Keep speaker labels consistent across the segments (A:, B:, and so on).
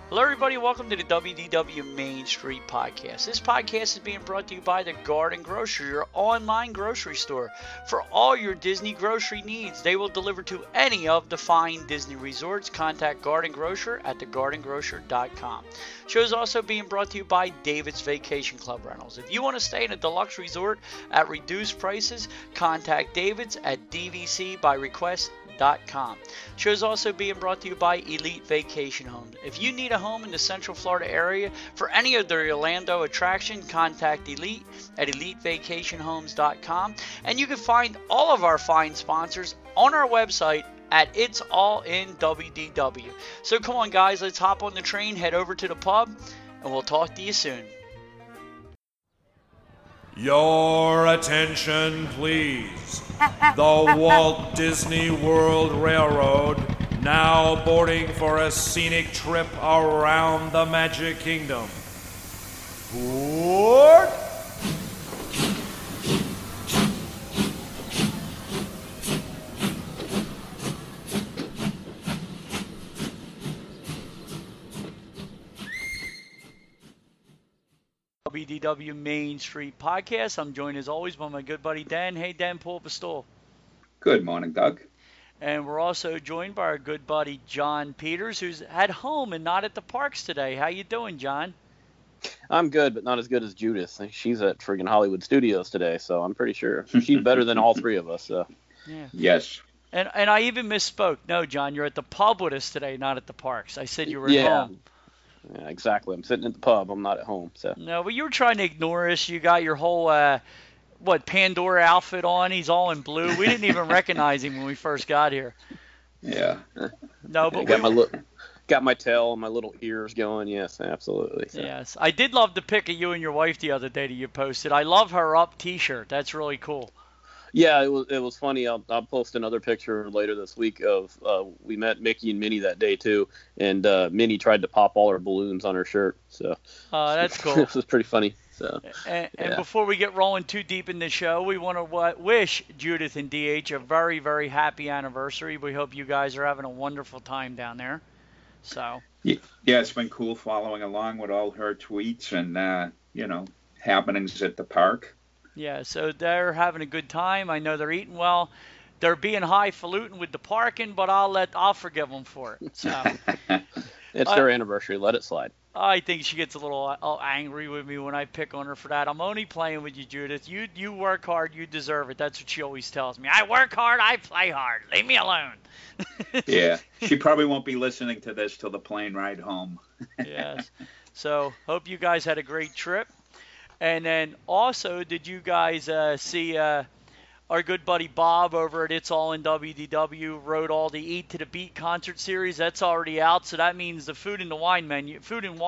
A: Hello, everybody. Welcome to the WDW Main Street Podcast. This podcast is being brought to you by the Garden Grocery, your online grocery store. For all your Disney grocery needs, they will deliver to any of the fine Disney resorts. Contact Garden Grocer at thegardengrocer.com. Show is also being brought to you by David's Vacation Club Rentals. If you want to stay in a deluxe resort at reduced prices, contact David's at dvcbyrequest.com. Show is also being brought to you by Elite Vacation Homes. If you need a home in the Central Florida area for any of their Orlando attraction, contact Elite at elitevacationhomes.com. And you can find all of our fine sponsors on our website at It's All in WDW. So come on, guys, let's hop on the train, head over to the pub, and we'll talk to you soon.
B: Your attention, please. The Walt Disney World Railroad now boarding for a scenic trip around the Magic Kingdom. Board!
A: WDW Main Street Podcast. I'm joined as always by my good buddy Dan. Hey Dan, pull up a stool.
C: Good morning, Doug.
A: And we're also joined by our good buddy John Peters, who's at home and not at the parks today. How you doing, John?
D: I'm good, but not as good as Judith. She's at friggin' Hollywood Studios today, so I'm pretty sure she's better than all three of us. So.
A: Yeah.
C: Yes.
A: And I even misspoke. No, John, you're at the pub with us today, not at the parks. I said you were at home.
D: Yeah, exactly. I'm sitting at the pub. I'm not at home. So.
A: No, but you were trying to ignore us. You got your whole Pandora outfit on. He's all in blue. We didn't even recognize him when we first got here.
C: Yeah.
A: No, but
D: got my tail and my little ears going. Yes, absolutely. So.
A: Yes, I did love the pic of you and your wife the other day that you posted. I love her up T-shirt. That's really cool.
D: Yeah, it was funny. I'll post another picture later this week of we met Mickey and Minnie that day too, and Minnie tried to pop all her balloons on her shirt. So
A: that's cool.
D: It was pretty funny. So
A: and before we get rolling too deep in the show, we want to wish Judith and DH a very, very happy anniversary. We hope you guys are having a wonderful time down there. So
C: yeah, it's been cool following along with all her tweets and happenings at the park.
A: Yeah, so they're having a good time. I know they're eating well. They're being highfalutin with the parking, but I'll forgive them for it. So
D: it's their anniversary. Let it slide.
A: I think she gets a little angry with me when I pick on her for that. I'm only playing with you, Judith. You work hard, you deserve it. That's what she always tells me. I work hard, I play hard. Leave me alone.
C: Yeah, she probably won't be listening to this till the plane ride home.
A: Yes. So hope you guys had a great trip. And then also, did you guys see our good buddy Bob over at It's All in WDW wrote all the Eat to the Beat concert series? That's already out, so that means the food and the wine menu, the food and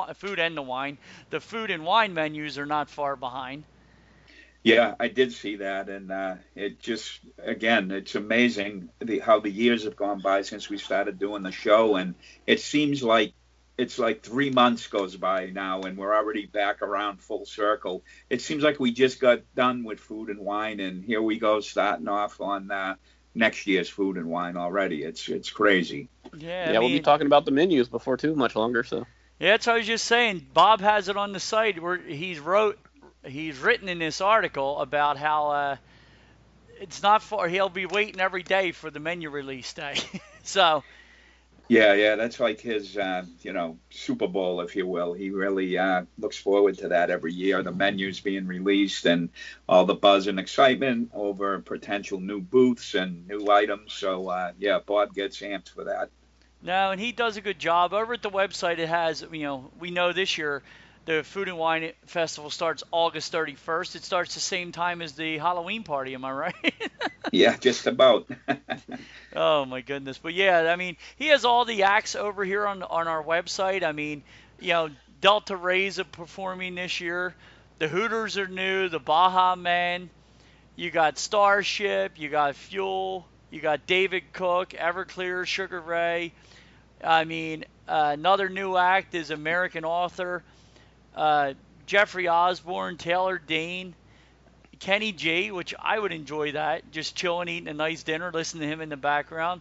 A: wine menus are not far behind.
C: Yeah, I did see that, and it just, again, it's amazing how the years have gone by since we started doing the show, and it seems like it's like 3 months goes by now, and we're already back around full circle. It seems like we just got done with food and wine, and here we go starting off on next year's food and wine already. It's crazy.
A: Yeah,
D: we'll be talking about the menus before too much longer. So
A: yeah, that's what I was just saying. Bob has it on the site where he's written in this article about how it's not far. He'll be waiting every day for the menu release day. So.
C: Yeah, that's like his, Super Bowl, if you will. He really looks forward to that every year. The menus being released and all the buzz and excitement over potential new booths and new items. So, Bob gets amped for that.
A: No, and he does a good job. Over at the website, it has, we know this year the Food and Wine Festival starts August 31st. It starts the same time as the Halloween party, am I right?
C: Yeah, just about.
A: Oh, my goodness. But, yeah, I mean, he has all the acts over here on our website. I mean, Delta Rays are performing this year. The Hooters are new. The Baja Men. You got Starship. You got Fuel. You got David Cook, Everclear, Sugar Ray. I mean, another new act is American author Jeffrey Osborne, Taylor Dane, Kenny G, which I would enjoy that, just chilling, eating a nice dinner, listening to him in the background.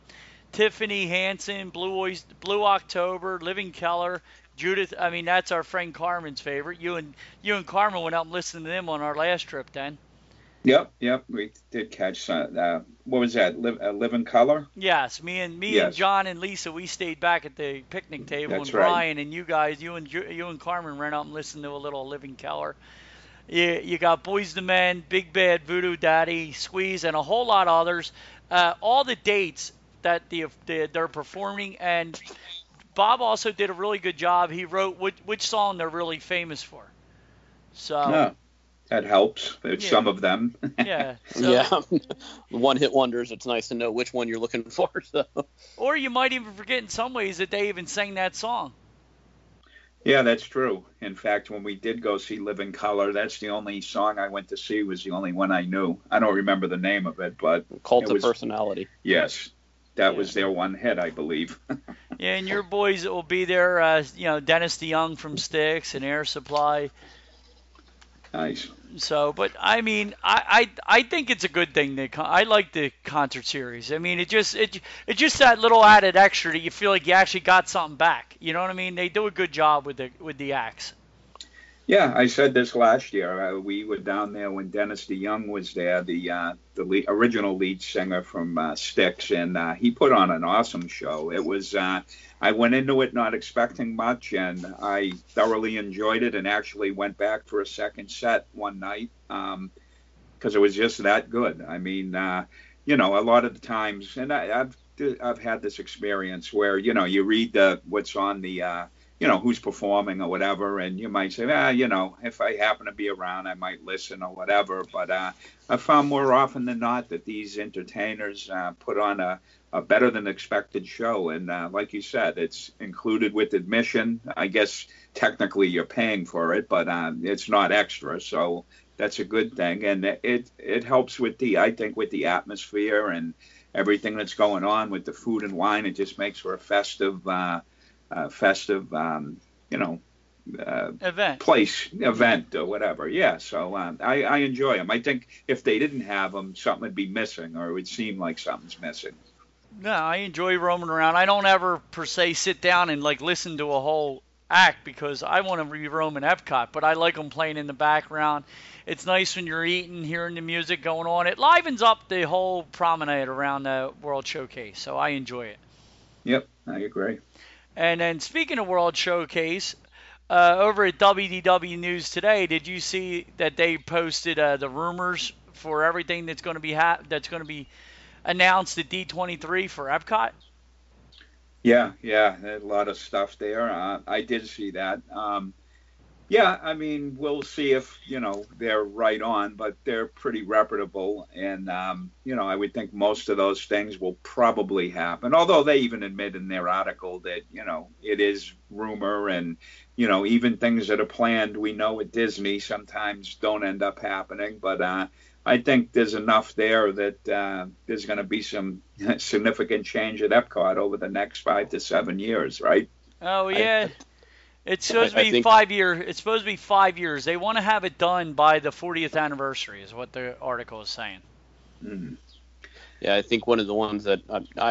A: Tiffany Hansen, Blue October, Living Keller, Judith. I mean, that's our friend Carmen's favorite. You and Carmen went out and listened to them on our last trip, then.
C: Yep. We did catch what was that? Live in Color?
A: Yes, me and
C: Yes.
A: John and Lisa, we stayed back at the picnic table,
C: That's
A: and
C: right.
A: Brian and you and Carmen ran out and listened to a little Living Keller. You got Boys the Men, Big Bad Voodoo Daddy, Squeeze, and a whole lot of others. All the dates that they're performing, and Bob also did a really good job. He wrote which song they're really famous for. So
C: No, that helps. It's
A: Yeah.
C: some of them.
A: yeah, so,
D: Yeah, one-hit wonders. It's nice to know which one you're looking for. So.
A: or you might even forget in some ways that they even sang that song.
C: Yeah, that's true. In fact, when we did go see Live in Color, that's the only song I went to see, was the only one I knew. I don't remember the name of it, but
D: Cult
C: it
D: of
C: was,
D: Personality.
C: yes, that
A: Yeah.
C: was their one hit, I believe.
A: Yeah, and your boys that will be there, Dennis DeYoung from Styx and Air Supply.
C: Nice.
A: So, but I mean, I think it's a good thing. I like the concert series. I mean, it's just that little added extra that you feel like you actually got something back. You know what I mean? They do a good job with the acts.
C: Yeah, I said this last year. We were down there when Dennis DeYoung was there, the original lead singer from Styx, and he put on an awesome show. It was. I went into it not expecting much, and I thoroughly enjoyed it, and actually went back for a second set one night because it was just that good. I mean, a lot of the times, and I've had this experience where you read what's on the who's performing or whatever, and you might say, if I happen to be around, I might listen or whatever. But I found more often than not that these entertainers put on a better than expected show. And like you said, it's included with admission. I guess technically you're paying for it, but it's not extra. So that's a good thing. And it helps with I think with the atmosphere and everything that's going on with the food and wine. It just makes for a festive event or whatever. Yeah, so I enjoy them. I think if they didn't have them, something would be missing, or it would seem like something's missing.
A: No, I enjoy roaming around. I don't ever per se sit down and like listen to a whole act because I want to be roaming Epcot, but I like them playing in the background. It's nice when you're eating, hearing the music going on. It livens up the whole promenade around the World Showcase, so I enjoy it.
C: Yep, I agree.
A: And then speaking of World Showcase, over at WDW News today, did you see that they posted the rumors for everything that's going to be announced at D23 for Epcot?
C: Yeah, a lot of stuff there. I did see that. Yeah, I mean, we'll see if, they're right on, but they're pretty reputable. And, I would think most of those things will probably happen, although they even admit in their article that, it is rumor and, even things that are planned, we know at Disney sometimes don't end up happening. But I think there's enough there that there's going to be some significant change at Epcot over the next 5 to 7 years, right?
A: Oh, yeah. It's supposed to be
D: think
A: 5 years. It's supposed to be 5 years. They want to have it done by the 40th anniversary, is what the article is saying.
C: Mm.
D: Yeah, I think one of the ones that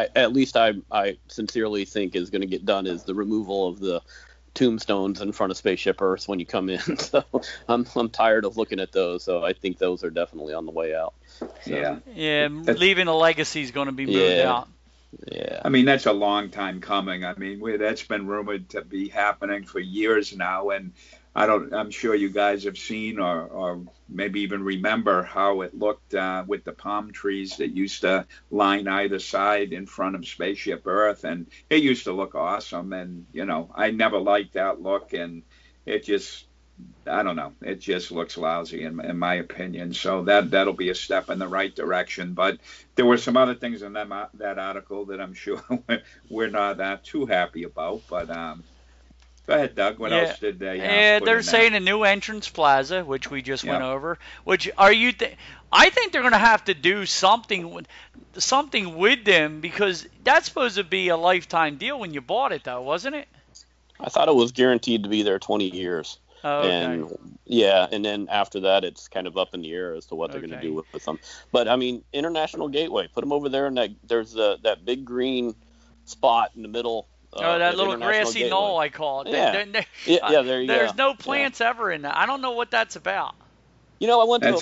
D: I sincerely think is going to get done is the removal of the tombstones in front of Spaceship Earth when you come in. So I'm tired of looking at those. So I think those are definitely on the way out. So,
A: Yeah, leaving a legacy is going to be moved out.
D: Yeah.
C: I mean, that's a long time coming. I mean, that's been rumored to be happening for years now, and I'm sure you guys have seen or maybe even remember how it looked with the palm trees that used to line either side in front of Spaceship Earth, and it used to look awesome. And I never liked that look, and it just, I don't know, it just looks lousy in my opinion. So that'll be a step in the right direction. But there were some other things in that article that I'm sure we're not too happy about. But go ahead, Doug. What else did they?
A: Yeah,
C: put
A: they're
C: in
A: saying a new entrance plaza, which we just went
C: Yep.
A: over. Which are you? I think they're going to have to do something with them because that's supposed to be a lifetime deal when you bought it, though, wasn't it?
D: I thought it was guaranteed to be there 20 years.
A: Oh, okay.
D: And then after that, it's kind of up in the air as to what they're going to do with them. But I mean, International Gateway, put them over there, and there's that big green spot in the middle.
A: That little grassy knoll, I call it.
D: Yeah. There you go.
A: There's no plants ever in that. I don't know what that's about.
D: I went to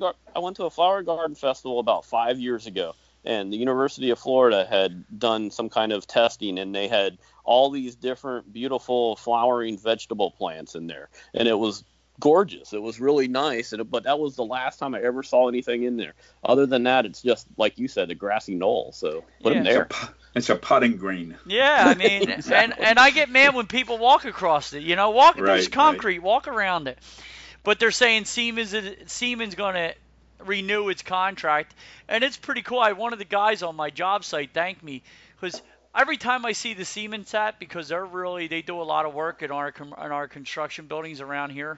D: a flower garden festival about 5 years ago, and the University of Florida had done some kind of testing, and they had all these different beautiful flowering vegetable plants in there, and it was gorgeous. It was really nice, but that was the last time I ever saw anything in there. Other than that, it's just, like you said, a grassy knoll, so put them there.
C: It's a putting green.
A: Yeah, I mean, exactly. and I get mad when people walk across it. There's concrete, walk around it. But they're saying Siemens going to renew its contract, and it's pretty cool. One of the guys on my job site thanked me because every time I see the Siemens hat, because they do a lot of work in our construction buildings around here,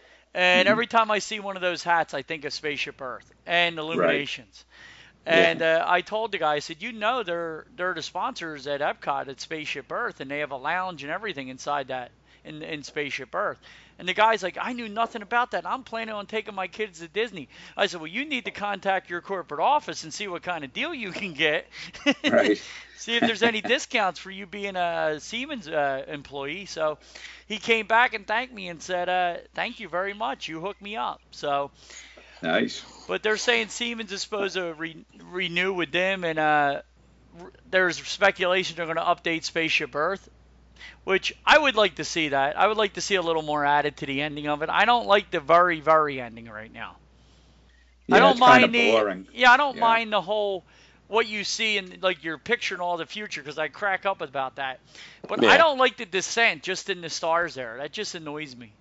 A: and every time I see one of those hats, I think of Spaceship Earth and Illuminations. Right. And I told the guy, I said, they're the sponsors at Epcot at Spaceship Earth, and they have a lounge and everything inside that in Spaceship Earth. And the guy's like, I knew nothing about that. I'm planning on taking my kids to Disney. I said, well, you need to contact your corporate office and see what kind of deal you can get.
C: Right.
A: See if there's any discounts for you being a Siemens employee. So he came back and thanked me and said, thank you very much. You hooked me up. So
C: nice.
A: But they're saying Siemens is supposed to renew with them, and there's speculation they're going to update Spaceship Earth, which I would like to see that. I would like to see a little more added to the ending of it. I don't like the very, very ending right now.
C: Yeah, I don't mind boring.
A: I don't mind the whole what you see in like your picture and all the future, because I crack up about that. But I don't like the descent just in the stars there. That just annoys me.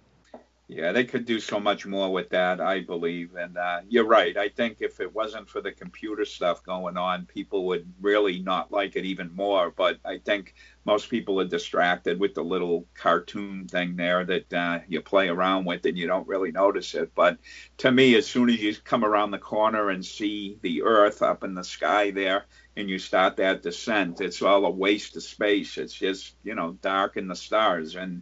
C: Yeah, they could do so much more with that, I believe. And you're right. I think if it wasn't for the computer stuff going on, people would really not like it even more. But I think most people are distracted with the little cartoon thing there that you play around with and you don't really notice it. But to me, as soon as you come around the corner and see the Earth up in the sky there and you start that descent, it's all a waste of space. It's just, dark in the stars. And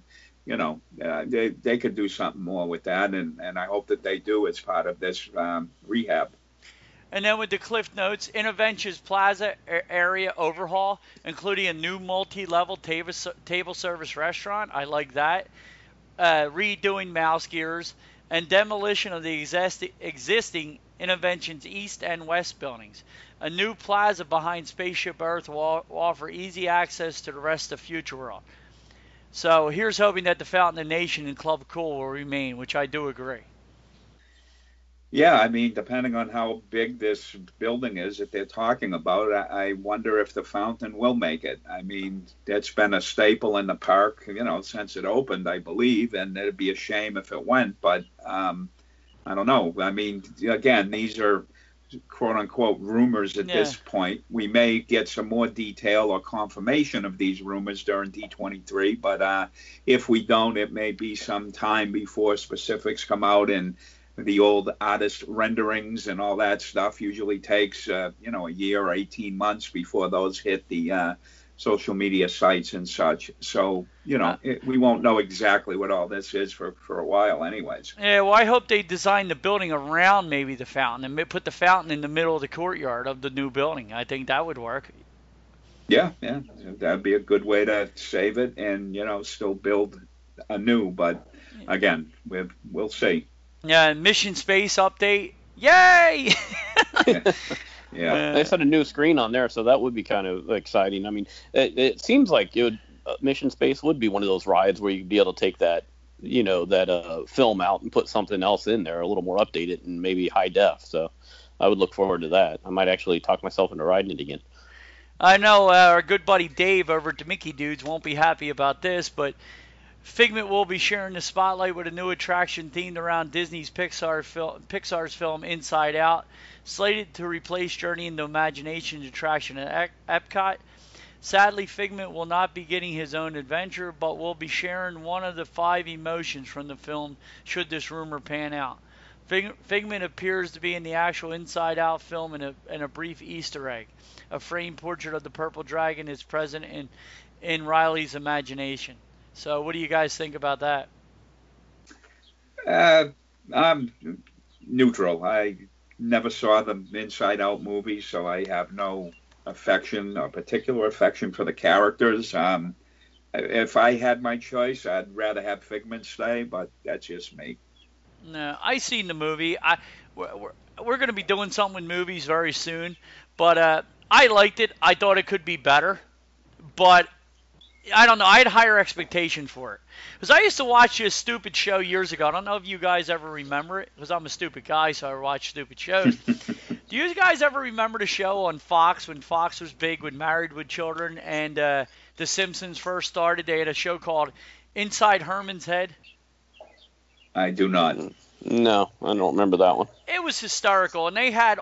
C: they could do something more with that, and I hope that they do as part of this rehab.
A: And then with the Cliff Notes, Interventions Plaza area overhaul, including a new multi-level table service restaurant. I like that. Redoing mouse gears, and demolition of the existing Interventions East and West buildings. A new plaza behind Spaceship Earth will offer easy access to the rest of Future World. So here's hoping that the Fountain of Nation and Club Cool will remain, which I do agree.
C: Yeah, I mean, depending on how big this building is that they're talking about, I wonder if the Fountain will make it. I mean, it's been a staple in the park, since it opened, I believe, and it'd be a shame if it went. But I don't know. I mean, again, these are quote-unquote rumors at this point. We may get some more detail or confirmation of these rumors during D23, but if we don't, it may be some time before specifics come out, and the old artist renderings and all that stuff usually takes a year or 18 months before those hit the social media sites and such. So, we won't know exactly what all this is for a while anyways.
A: Yeah, well, I hope they design the building around maybe the fountain and put the fountain in the middle of the courtyard of the new building. I think that would work.
C: Yeah, that'd be a good way to save it and, still build anew. But again, we'll see.
A: Yeah, Mission Space update. Yay!
C: Yeah,
D: they set a new screen on there, so that would be kind of exciting. I mean, it seems like Mission Space would be one of those rides where you'd be able to take that, film out and put something else in there, a little more updated and maybe high def. So I would look forward to that. I might actually talk myself into riding it again.
A: I know our good buddy Dave over at the Mickey Dudes won't be happy about this, but Figment will be sharing the spotlight with a new attraction themed around Disney's Pixar's film Inside Out, slated to replace Journey into Imagination's attraction at Epcot. Sadly, Figment will not be getting his own adventure, but will be sharing one of the 5 emotions from the film should this rumor pan out. Figment appears to be in the actual Inside Out film in a brief Easter egg. A framed portrait of the Purple Dragon is present in Riley's imagination. So what do you guys think about that?
C: I'm neutral. I never saw the Inside Out movie, so I have no affection, a particular affection for the characters. If I had my choice, I'd rather have Figment stay, but that's just me.
A: No, I seen the movie. We're going to be doing something with movies very soon, but I liked it. I thought it could be better, but I don't know. I had higher expectation for it. Because I used to watch this stupid show years ago. I don't know if you guys ever remember it, because I'm a stupid guy, so I watch stupid shows. Do you guys ever remember the show on Fox when Fox was big with Married with Children and The Simpsons first started? They had a show called Inside Herman's Head.
C: I do not.
D: No, I don't remember that one.
A: It was hysterical, and they had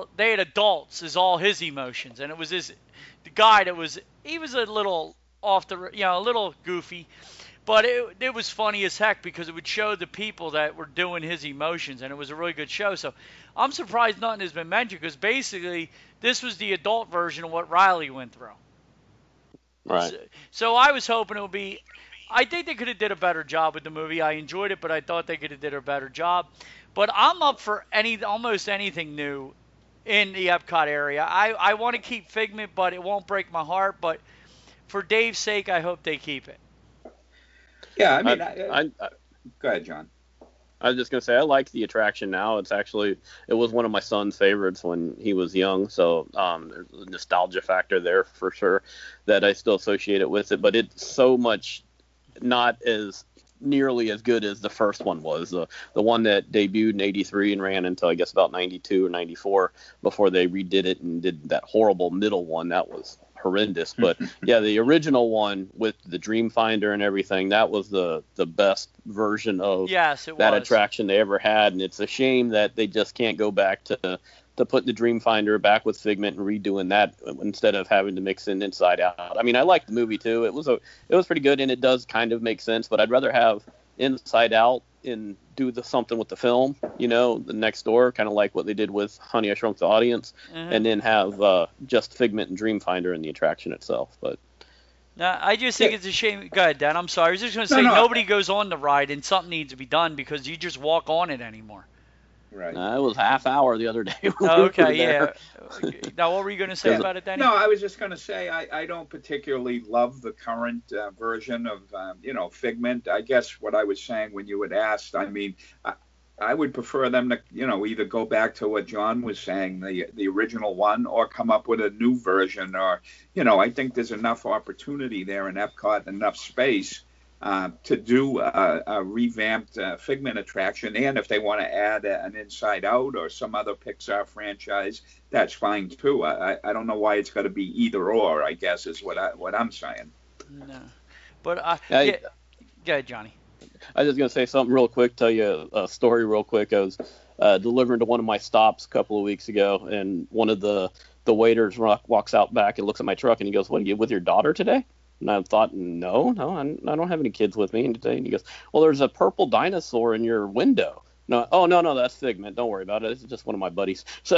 A: adults as all his emotions, and it was the guy that was a little off the, a little goofy, but it was funny as heck because it would show the people that were doing his emotions, and it was a really good show. So I'm surprised nothing has been mentioned because basically this was the adult version of what Riley went through.
D: Right.
A: So I was hoping it would be. I think they could have did a better job with the movie. I enjoyed it, but I thought they could have did a better job. But I'm up for almost anything new in the Epcot area. I want to keep Figment, but it won't break my heart. But for Dave's sake, I hope they keep it.
C: Yeah, I mean, go ahead, John.
D: I was just going to say, I like the attraction now. It was one of my son's favorites when he was young. So there's a nostalgia factor there for sure that I still associate it with it. But it's so much not as nearly as good as the first one was. The one that debuted in 83 and ran until I guess about 92 or 94 before they redid it and did that horrible middle one. That was horrendous. But yeah, the original one with the Dreamfinder and everything, that was the best version of that attraction they ever had. And it's a shame that they just can't go back to put the Dreamfinder back with Figment and redoing that instead of having to mix in Inside Out. I mean, I liked the movie too. It was pretty good, and it does kind of make sense, but I'd rather have Inside Out and do something with the film, the next door, kind of like what they did with Honey, I Shrunk the Audience, and then have just Figment and Dreamfinder in the attraction itself. But
A: no, I just think it's a shame. Go ahead, Dan. I'm sorry. I was just going to say nobody goes on the ride, and something needs to be done because you just walk on it anymore.
C: Right.
D: It was half hour the other day.
A: Okay, yeah. Now, what were you going to say about it, Danny?
C: No, I was just going to say I don't particularly love the current version of, Figment. I guess what I was saying when you had asked, I mean, I would prefer them to, either go back to what John was saying, the original one, or come up with a new version. Or, I think there's enough opportunity there in Epcot, enough space to do a revamped Figment attraction. And if they want to add an Inside Out or some other Pixar franchise, that's fine too. I don't know why it's got to be either or, I guess, is what I'm saying.
A: No. But, go ahead, Johnny.
D: I was just going to say something real quick, tell you a story real quick. I was delivering to one of my stops a couple of weeks ago, and one of the waiters walks out back and looks at my truck, and he goes, "What, are you with your daughter today?" And I thought, no, I don't have any kids with me. And he goes, "Well, there's a purple dinosaur in your window." No, that's Figment. Don't worry about it. It's just one of my buddies. So,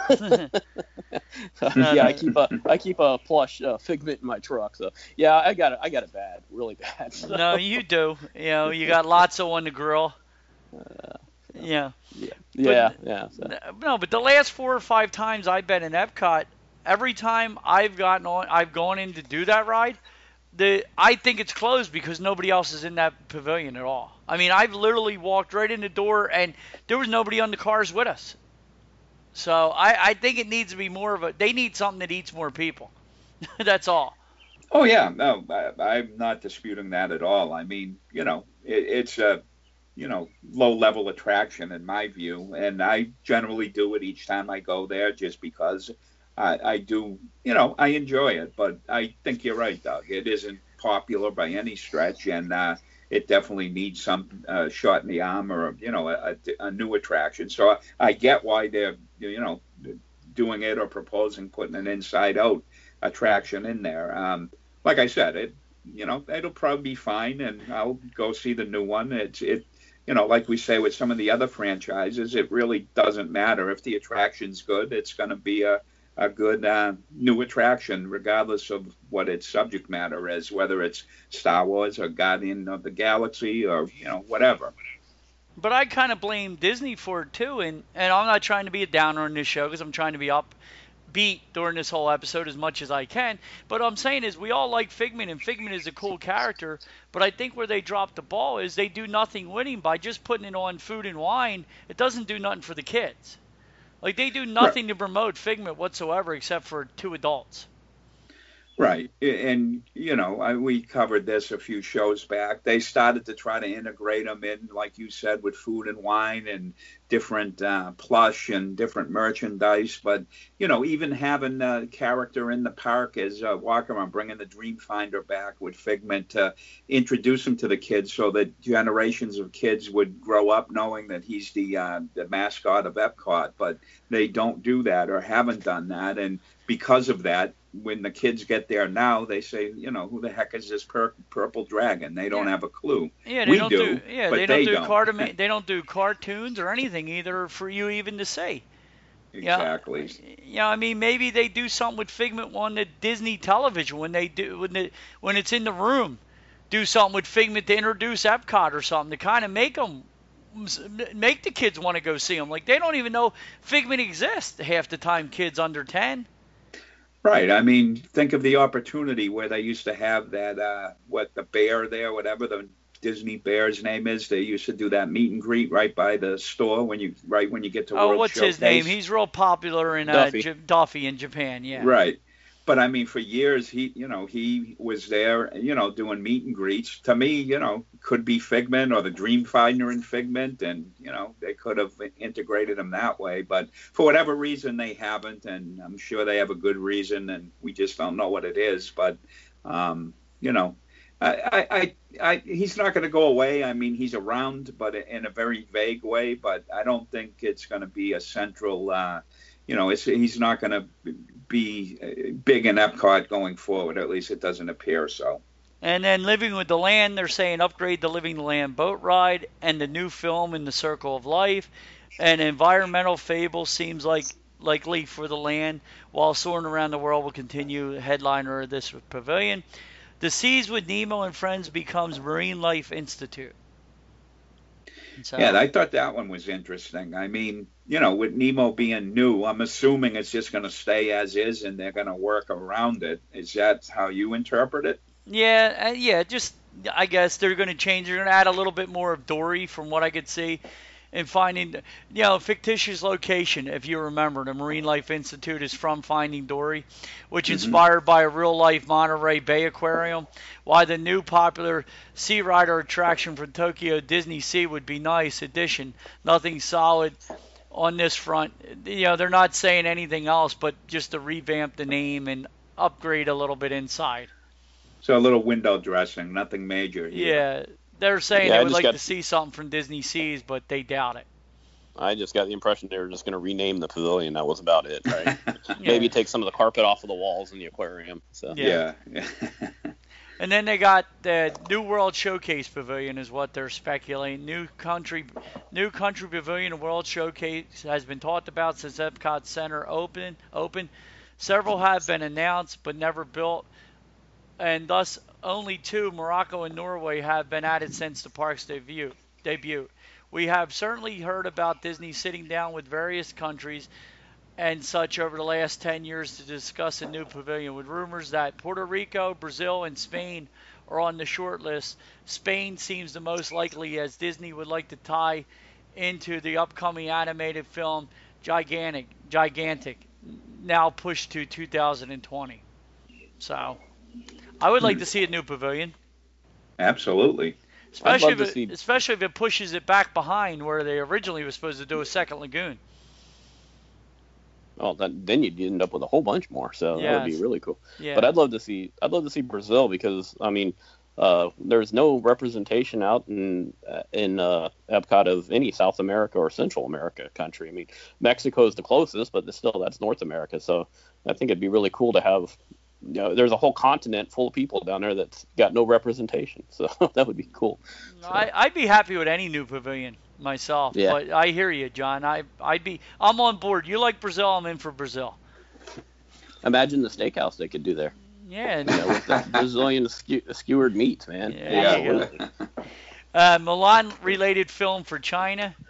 D: yeah, I keep a plush Figment in my truck. So, yeah, I got it bad, really bad. So.
A: No, you do. You got lots on the grill. Yeah.
D: So.
A: No, but the last 4 or 5 times I've been in Epcot, every time I've gone in to do that ride, I think it's closed because nobody else is in that pavilion at all. I mean, I've literally walked right in the door and there was nobody on the cars with us. So I think it needs to be they need something that eats more people. That's all.
C: Oh, yeah. No, I'm not disputing that at all. I mean, it's a, low-level attraction in my view. And I generally do it each time I go there just because I do, I enjoy it, but I think you're right, Doug. It isn't popular by any stretch, and it definitely needs some shot in the arm or, a new attraction. So I get why they're, doing it or proposing putting an Inside Out attraction in there. Like I said, it'll probably be fine, and I'll go see the new one. Like we say with some of the other franchises, it really doesn't matter. If the attraction's good, it's going to be a good new attraction, regardless of what its subject matter is, whether it's Star Wars or Guardian of the Galaxy or, whatever.
A: But I kind of blame Disney for it, too, and I'm not trying to be a downer on this show because I'm trying to be beat during this whole episode as much as I can. But what I'm saying is we all like Figment, and Figment is a cool character. But I think where they drop the ball is they do nothing with him by just putting it on Food and Wine. It doesn't do nothing for the kids. Like, they do nothing to promote Figment whatsoever except for 2 adults.
C: Right. And, we covered this a few shows back. They started to try to integrate them in, like you said, with Food and Wine and different plush and different merchandise. But, even having a character in the park as Walker, bringing the Dreamfinder back with Figment to introduce him to the kids so that generations of kids would grow up knowing that he's the mascot of Epcot. But they don't do that or haven't done that. And because of that, when the kids get there now, they say, who the heck is this purple dragon? They don't have a clue.
A: Yeah, they they don't do cartoons or anything either for you even to see.
C: Exactly.
A: Maybe they do something with Figment on the Disney television when it's in the room. Do something with Figment to introduce Epcot or something to kind of make the kids want to go see them. Like, they don't even know Figment exists half the time, kids under 10.
C: Right. Think of the opportunity where they used to have that, the bear there, whatever the Disney bear's name is. They used to do that meet and greet right by the store when you get to World Showcase.
A: What's his name? He's real popular in Duffy in Japan, yeah.
C: Right. But for years he was there, doing meet and greets. To me, could be Figment or the Dreamfinder in Figment, and they could have integrated him that way. But for whatever reason, they haven't, and I'm sure they have a good reason, and we just don't know what it is. But he's not going to go away. He's around, but in a very vague way. But I don't think it's going to be a central. He's not going to be big in Epcot going forward. At least it doesn't appear so.
A: And then Living with the Land, they're saying upgrade the Living the Land boat ride and the new film in the Circle of Life. And Environmental Fable seems likely for the land, while Soaring Around the World will continue headliner of this pavilion. The Seas with Nemo and Friends becomes Marine Life Institute. So,
C: yeah, I thought that one was interesting. With Nemo being new, I'm assuming it's just going to stay as is and they're going to work around it. Is that how you interpret it?
A: Yeah, just I guess they're going to change. They're going to add a little bit more of Dory from what I could see. And finding, fictitious location, if you remember. The Marine Life Institute is from Finding Dory, which inspired by a real-life Monterey Bay Aquarium. Why the new popular Sea Rider attraction from Tokyo Disney Sea would be nice addition. Nothing solid on this front. They're not saying anything else, but just to revamp the name and upgrade a little bit inside.
C: So a little window dressing, nothing major.
A: Yeah. They're saying they would like to see something from Disney Seas, but they doubt it.
D: I just got the impression they were just going to rename the pavilion. That was about it, right? Maybe take some of the carpet off of the walls in the aquarium. So.
C: Yeah.
A: And then they got the New World Showcase Pavilion is what they're speculating. New Country Pavilion and World Showcase has been talked about since Epcot Center open. Several have been announced but never built, and thus only 2, Morocco and Norway, have been added since the park's debut. We have certainly heard about Disney sitting down with various countries and such over the last 10 years to discuss a new pavilion, with rumors that Puerto Rico, Brazil, and Spain are on the short list. Spain seems the most likely, as Disney would like to tie into the upcoming animated film Gigantic, now pushed to 2020. So I would like to see a new pavilion.
C: Absolutely.
A: Especially if it pushes it back behind where they originally were supposed to do a second lagoon.
D: Well, then you'd end up with a whole bunch more, so that would be really cool.
A: Yeah.
D: But I'd love to see Brazil because there's no representation out in Epcot of any South America or Central America country. Mexico is the closest, but that's North America. So I think it'd be really cool to have. There's a whole continent full of people down there that's got no representation, so that would be cool. So.
A: I'd be happy with any new pavilion myself, but I hear you, John. I'm on board. You like Brazil, I'm in for Brazil.
D: Imagine the steakhouse they could do there.
A: Yeah.
D: With the Brazilian skewered meats, man.
A: Yeah. Milan-related film for China.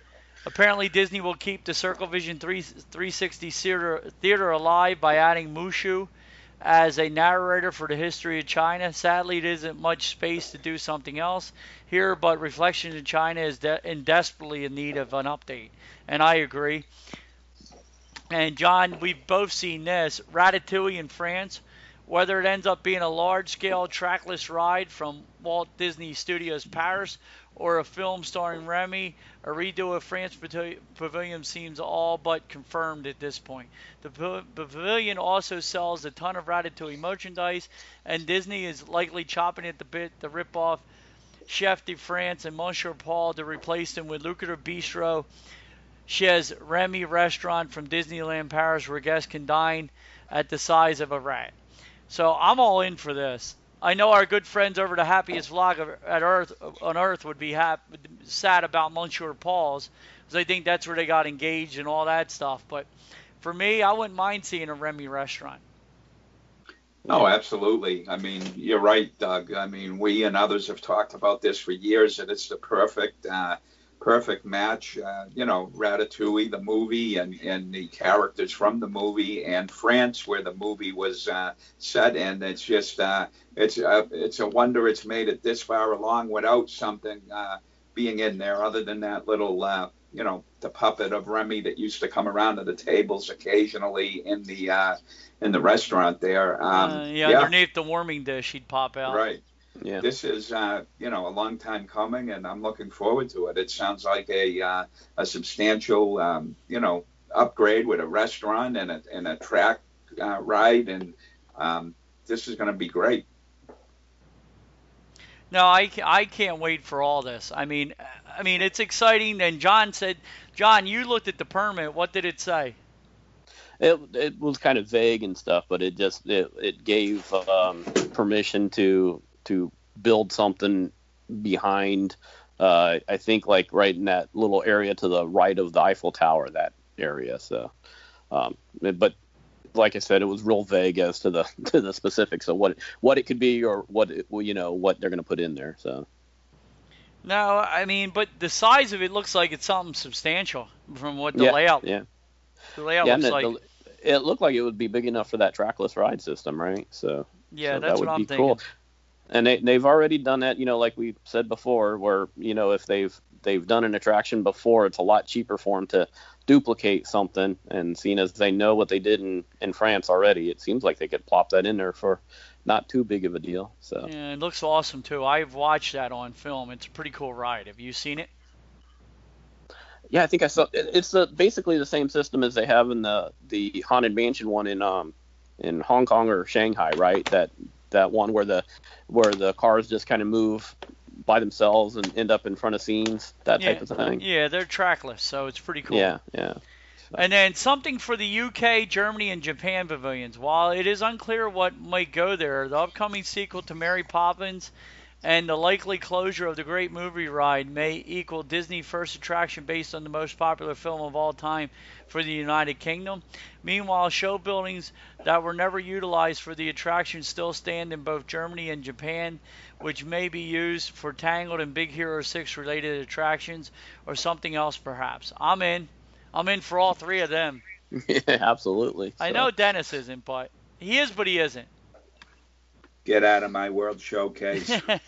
A: Apparently, Disney will keep the Circle Vision 360 theater alive by adding Mushu as a narrator for the history of China. Sadly, it isn't much space to do something else here, but Reflections in China is desperately in need of an update. And I agree. And John, we've both seen this. Ratatouille in France, whether it ends up being a large-scale trackless ride from Walt Disney Studios Paris or a film starring Remy, a redo of France Pavilion seems all but confirmed at this point. The pavilion also sells a ton of Ratatouille merchandise, and Disney is likely chopping at the bit to rip off Chef de France and Monsieur Paul to replace them with lucrative bistro Chez Remy restaurant from Disneyland Paris where guests can dine at the size of a rat. So I'm all in for this. I know our good friends over the Happiest Vlog on Earth would be sad about Monsieur Paul's, because I think that's where they got engaged and all that stuff. But for me, I wouldn't mind seeing a Remy restaurant.
C: Oh, absolutely. I mean, you're right, Doug. I mean, we and others have talked about this for years, that it's the perfect match. Ratatouille, the movie, and the characters from the movie, and France, where the movie was set. And it's just, it's a wonder it's made it this far along without something being in there, other than that little, the puppet of Remy that used to come around to the tables occasionally in the restaurant there.
A: Underneath the warming dish, he'd pop out.
C: Right.
D: Yeah.
C: This is, a long time coming, and I'm looking forward to it. It sounds like a substantial, upgrade with a restaurant and a track ride, and this is going to be great.
A: No, I can't wait for all this. I mean, it's exciting. And John, you looked at the permit. What did it say?
D: It was kind of vague and stuff, but it gave permission to build something behind, I think, like right in that little area to the right of the Eiffel Tower, that area. So, but like I said, it was real vague as to the specifics of what it could be, or what they're going to put in there. So.
A: No, I mean, but the size of it looks like it's something substantial from what the layout.
D: Yeah.
A: The layout looks like.
D: It looked like it would be big enough for that trackless ride system, right? So.
A: Yeah,
D: so
A: that's
D: that would
A: what I'm
D: be
A: thinking.
D: Cool. And they've already done that, like we said before, where, if they've done an attraction before, it's a lot cheaper for them to duplicate something. And seeing as they know what they did in France already, it seems like they could plop that in there for not too big of a deal. So
A: yeah, it looks awesome too. I've watched that on film. It's a pretty cool ride. Have you seen it?
D: Yeah, I think I saw. It's basically the same system as they have in the Haunted Mansion one in Hong Kong or Shanghai, right? That one where the cars just kind of move by themselves and end up in front of scenes, type of thing.
A: Yeah, they're trackless, so it's pretty cool.
D: Yeah.
A: And then something for the UK, Germany, and Japan pavilions. While it is unclear what might go there, the upcoming sequel to Mary Poppins and the likely closure of the Great Movie Ride may equal Disney's first attraction based on the most popular film of all time for the United Kingdom. Meanwhile, show buildings that were never utilized for the attraction still stand in both Germany and Japan, which may be used for Tangled and Big Hero 6 related attractions, or something else perhaps. I'm in for all three of them.
D: Yeah, absolutely.
A: I know Dennis isn't, but he is, but he isn't.
C: Get out of my World Showcase.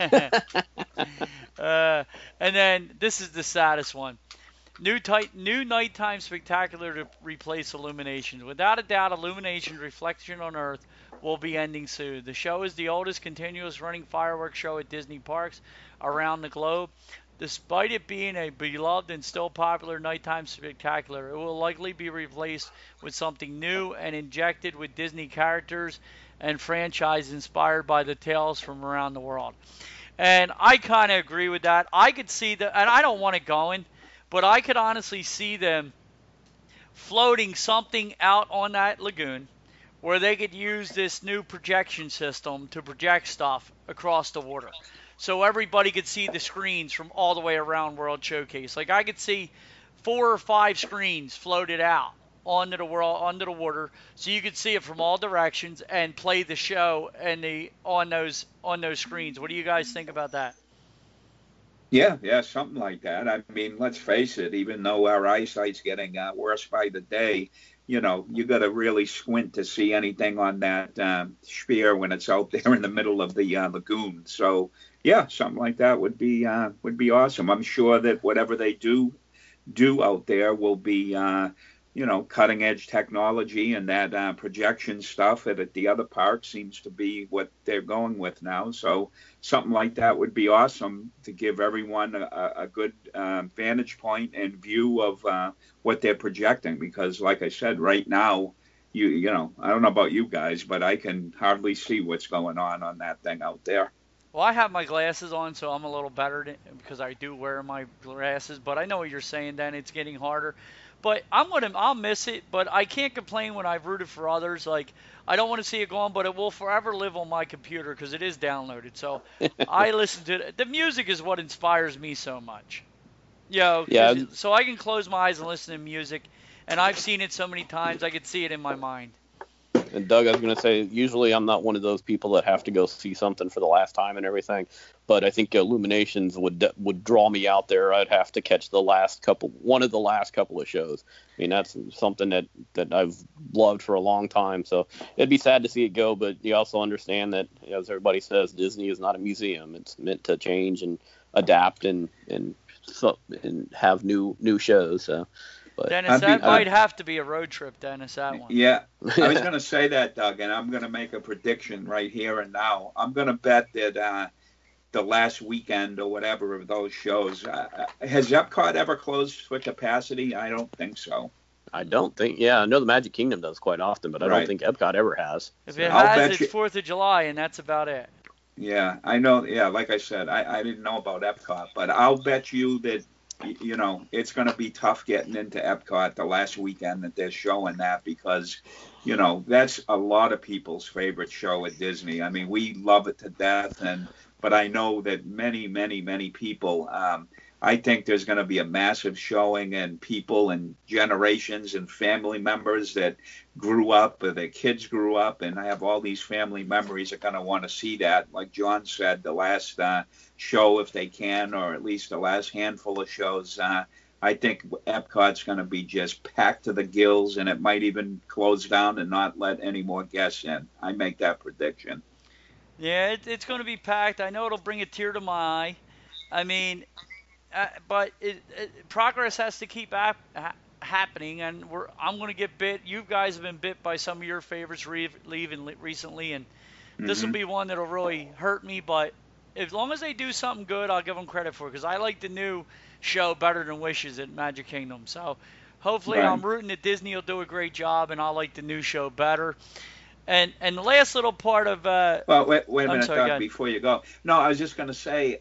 A: And then this is the saddest one. New nighttime spectacular to replace Illumination. Without a doubt, Illumination Reflection on Earth will be ending soon. The show is the oldest continuous running fireworks show at Disney parks around the globe. Despite it being a beloved and still popular nighttime spectacular, it will likely be replaced with something new and injected with Disney characters and franchise inspired by the tales from around the world. And I kind of agree with that. I could see and I don't want it going, but I could honestly see them floating something out on that lagoon where they could use this new projection system to project stuff across the water. So everybody could see the screens from all the way around World Showcase. Like I could see 4 or 5 screens floated out onto the water, so you could see it from all directions and play the show on those screens. What do you guys think about that?
C: Yeah, something like that. I mean, let's face it, even though our eyesight's getting worse by the day, you got to really squint to see anything on that sphere when it's out there in the middle of the lagoon. So, yeah, something like that would be awesome. I'm sure that whatever they do out there will be cutting edge technology, and that projection stuff at the other park seems to be what they're going with now. So something like that would be awesome to give everyone a good vantage point and view of what they're projecting. Because like I said, right now, I don't know about you guys, but I can hardly see what's going on that thing out there.
A: Well, I have my glasses on, so I'm a little better because I do wear my glasses. But I know what you're saying, Dan. It's getting harder. But I'll miss it. But I can't complain when I've rooted for others. Like, I don't want to see it gone, but it will forever live on my computer because it is downloaded. So I listen to it. The music is what inspires me so much.
D: Yeah.
A: So I can close my eyes and listen to music, and I've seen it so many times I could see it in my mind.
D: And Doug, I was going to say, usually I'm not one of those people that have to go see something for the last time and everything, but I think Illuminations would draw me out there. I'd have to catch one of the last couple of shows. I mean, that's something that I've loved for a long time. So it'd be sad to see it go, but you also understand that, as everybody says, Disney is not a museum. It's meant to change and adapt and have new shows. So. But
A: Dennis, that might have to be a road trip, Dennis, that one.
C: Yeah, I was going to say that, Doug, and I'm going to make a prediction right here and now. I'm going to bet that the last weekend or whatever of those shows, has Epcot ever closed for capacity? I don't think so.
D: I don't think, I know the Magic Kingdom does quite often, but I don't think Epcot ever has.
A: If it has, it's 4th of July, and that's about it.
C: Yeah, I know. Yeah, like I said, I didn't know about Epcot, but I'll bet you that, it's going to be tough getting into Epcot the last weekend that they're showing that, because, that's a lot of people's favorite show at Disney. I mean, we love it to death, but I know that many, many, many people, I think there's going to be a massive showing, and people and generations and family members that grew up, or their kids grew up, and I have all these family memories are going to want to see that. Like John said, the last show, if they can, or at least the last handful of shows, I think Epcot's going to be just packed to the gills, and it might even close down and not let any more guests in. I make that prediction.
A: Yeah, it's going to be packed. I know it'll bring a tear to my eye. I mean, but progress has to keep happening, and I'm going to get bit. You guys have been bit by some of your favorites leaving recently, and this will be one that'll really hurt me. But as long as they do something good, I'll give them credit for it, because I like the new show better than Wishes at Magic Kingdom. So hopefully I'm rooting that Disney will do a great job, and I'll like the new show better. And the last little part of
C: well, wait a minute, Doug, before you go. No, I was just going to say,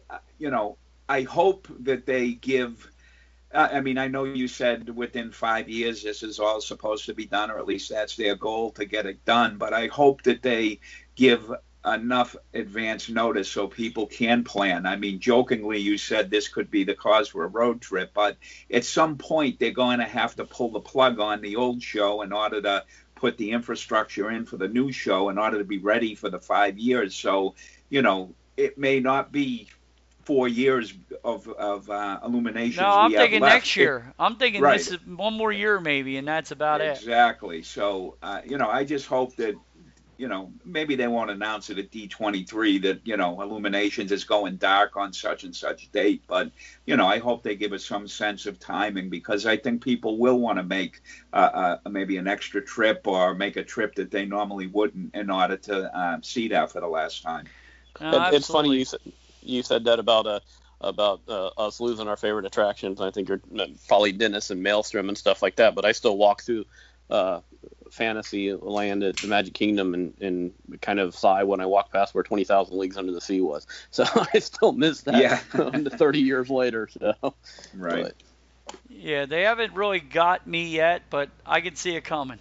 C: I hope that they give. I mean, I know you said within 5 years this is all supposed to be done, or at least that's their goal to get it done. But I hope that they give enough advance notice so people can plan. I mean, jokingly, you said this could be the cause for a road trip, but at some point they're going to have to pull the plug on the old show in order to put the infrastructure in for the new show in order to be ready for the 5 years. So, it may not be 4 years of Illuminations.
A: No, I'm thinking next year. I'm thinking this is one more year maybe, and that's about it.
C: Exactly. So, I just hope that, maybe they won't announce it at D23 that, Illuminations is going dark on such and such date. But, I hope they give us some sense of timing, because I think people will want to make maybe an extra trip, or make a trip that they normally wouldn't, in order to see that for the last time.
D: It's funny you said that about us losing our favorite attractions. I think you're probably Dennis and Maelstrom and stuff like that, but I still walk through Fantasyland at the Magic Kingdom and kind of sigh when I walk past where 20,000 Leagues Under the Sea was. So I still miss that 30 years later. So
C: right.
D: But.
A: Yeah, they haven't really got me yet, but I can see it coming.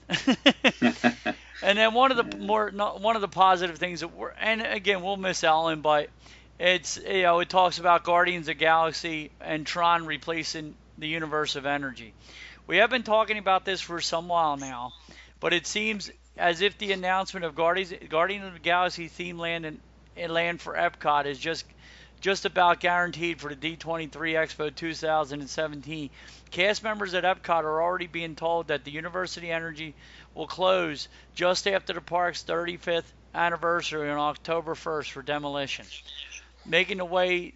A: And then one of the positive things that and again, we'll miss Ellen, but it's, it talks about Guardians of the Galaxy and Tron replacing the universe of energy. We have been talking about this for some while now, but it seems as if the announcement of Guardians of the Galaxy theme land and land for Epcot is just just about guaranteed for the D23 Expo 2017. Cast members at Epcot are already being told that the University Energy will close just after the park's 35th anniversary on October 1st for demolition, making way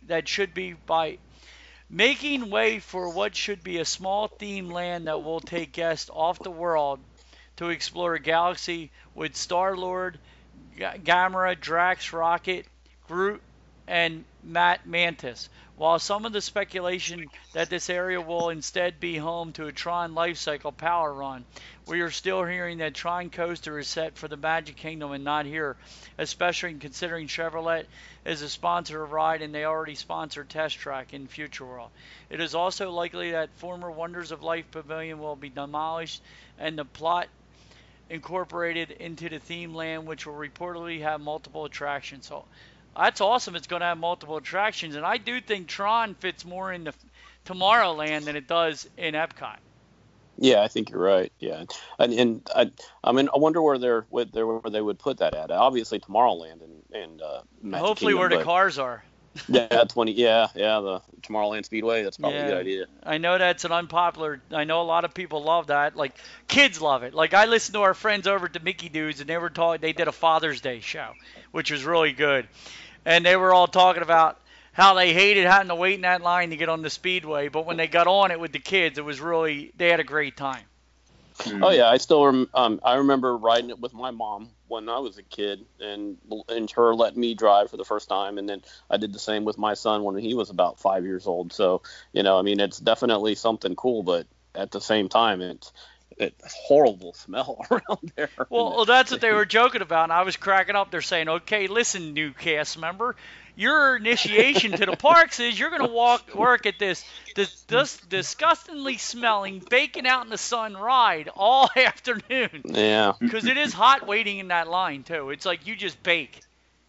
A: for what should be a small theme land that will take guests off the world to explore a galaxy with Star-Lord, Gamera, Drax, Rocket, Groot, and Mantis. While some of the speculation that this area will instead be home to a Tron Lifecycle Power Run, we are still hearing that Tron Coaster is set for the Magic Kingdom and not here, especially considering Chevrolet is a sponsor of ride and they already sponsor Test Track in Future World. It is also likely that former Wonders of Life Pavilion will be demolished and the plot incorporated into the theme land, which will reportedly have multiple attractions. So that's awesome. It's going to have multiple attractions, and I do think Tron fits more in the Tomorrowland than it does in Epcot.
D: Yeah, I think you're right. Yeah, and I mean, I wonder where they would put that at. Obviously, Tomorrowland and Magic
A: hopefully
D: Kingdom,
A: where the cars are.
D: Yeah, the Tomorrowland Speedway. That's probably a good idea.
A: I know that's an unpopular. I know a lot of people love that. Like kids love it. Like I listened to our friends over at the Mickey Dudes, and they did a Father's Day show, which was really good, and they were all talking about how they hated having to wait in that line to get on the Speedway, but when they got on it with the kids, it was really they had a great time.
D: Oh yeah, I remember riding it with my mom when I was a kid, and her letting me drive for the first time, and then I did the same with my son when he was about 5 years old. So I mean, it's definitely something cool, but at the same time, it's horrible smell around there.
A: Well, that's what they were joking about, and I was cracking up. They're saying, "Okay, listen, new cast member, your initiation to the parks is you're going to work at this disgustingly smelling, baking out in the sun ride all afternoon."
D: Yeah.
A: Because it is hot waiting in that line too. It's like you just bake.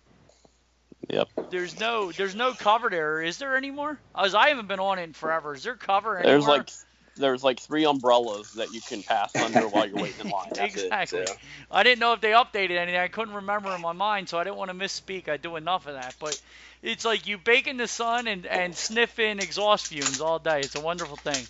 D: Yep.
A: There's no cover there, is there anymore? As I haven't been on it in forever. Is there cover anymore?
D: There's like 3 umbrellas that you can pass under while you're waiting in line. That's
A: exactly.
D: It, so.
A: I didn't know if they updated anything. I couldn't remember in my mind, so I didn't want to misspeak. I do enough of that. But it's like you bake in the sun and sniff in exhaust fumes all day. It's a wonderful thing.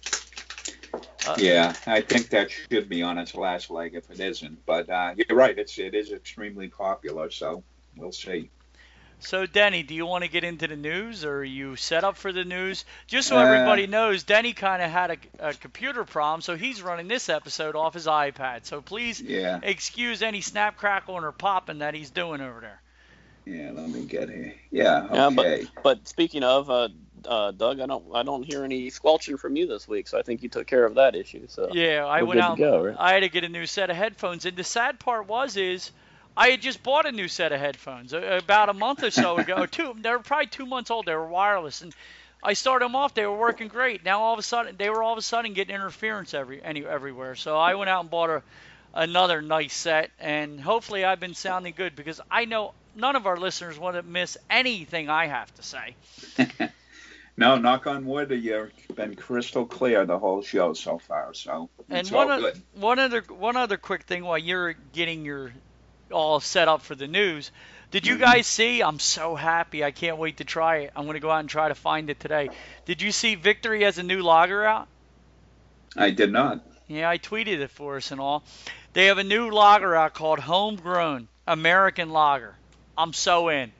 C: Yeah, I think that should be on its last leg if it isn't. But you're right. It is extremely popular, so we'll see.
A: So, Denny, do you want to get into the news, or are you set up for the news? Just so everybody knows, Denny kind of had a computer problem, so he's running this episode off his iPad. So please excuse any snap, crackling, or popping that he's doing over there.
C: Yeah, let me get here. Yeah, okay.
D: But speaking of, Doug, I don't hear any squelching from you this week, so I think you took care of that issue. So
A: yeah, I went out. Right? I had to get a new set of headphones, and the sad part is I had just bought a new set of headphones about a month or so ago. They were probably 2 months old. They were wireless, and I started them off. They were working great. Now all of a sudden, they were getting interference everywhere. So I went out and bought another nice set, and hopefully I've been sounding good because I know none of our listeners want to miss anything I have to say.
C: No, knock on wood, you've been crystal clear the whole show so far. So it's all good.
A: One other quick thing while you're getting your all set up for the news. Did you guys see? I'm so happy. I can't wait to try it. I'm going to go out and try to find it today. Did you see Victory has a new lager out?
C: I did not.
A: Yeah, I tweeted it for us and all. They have a new lager out called Homegrown American Lager. I'm so in.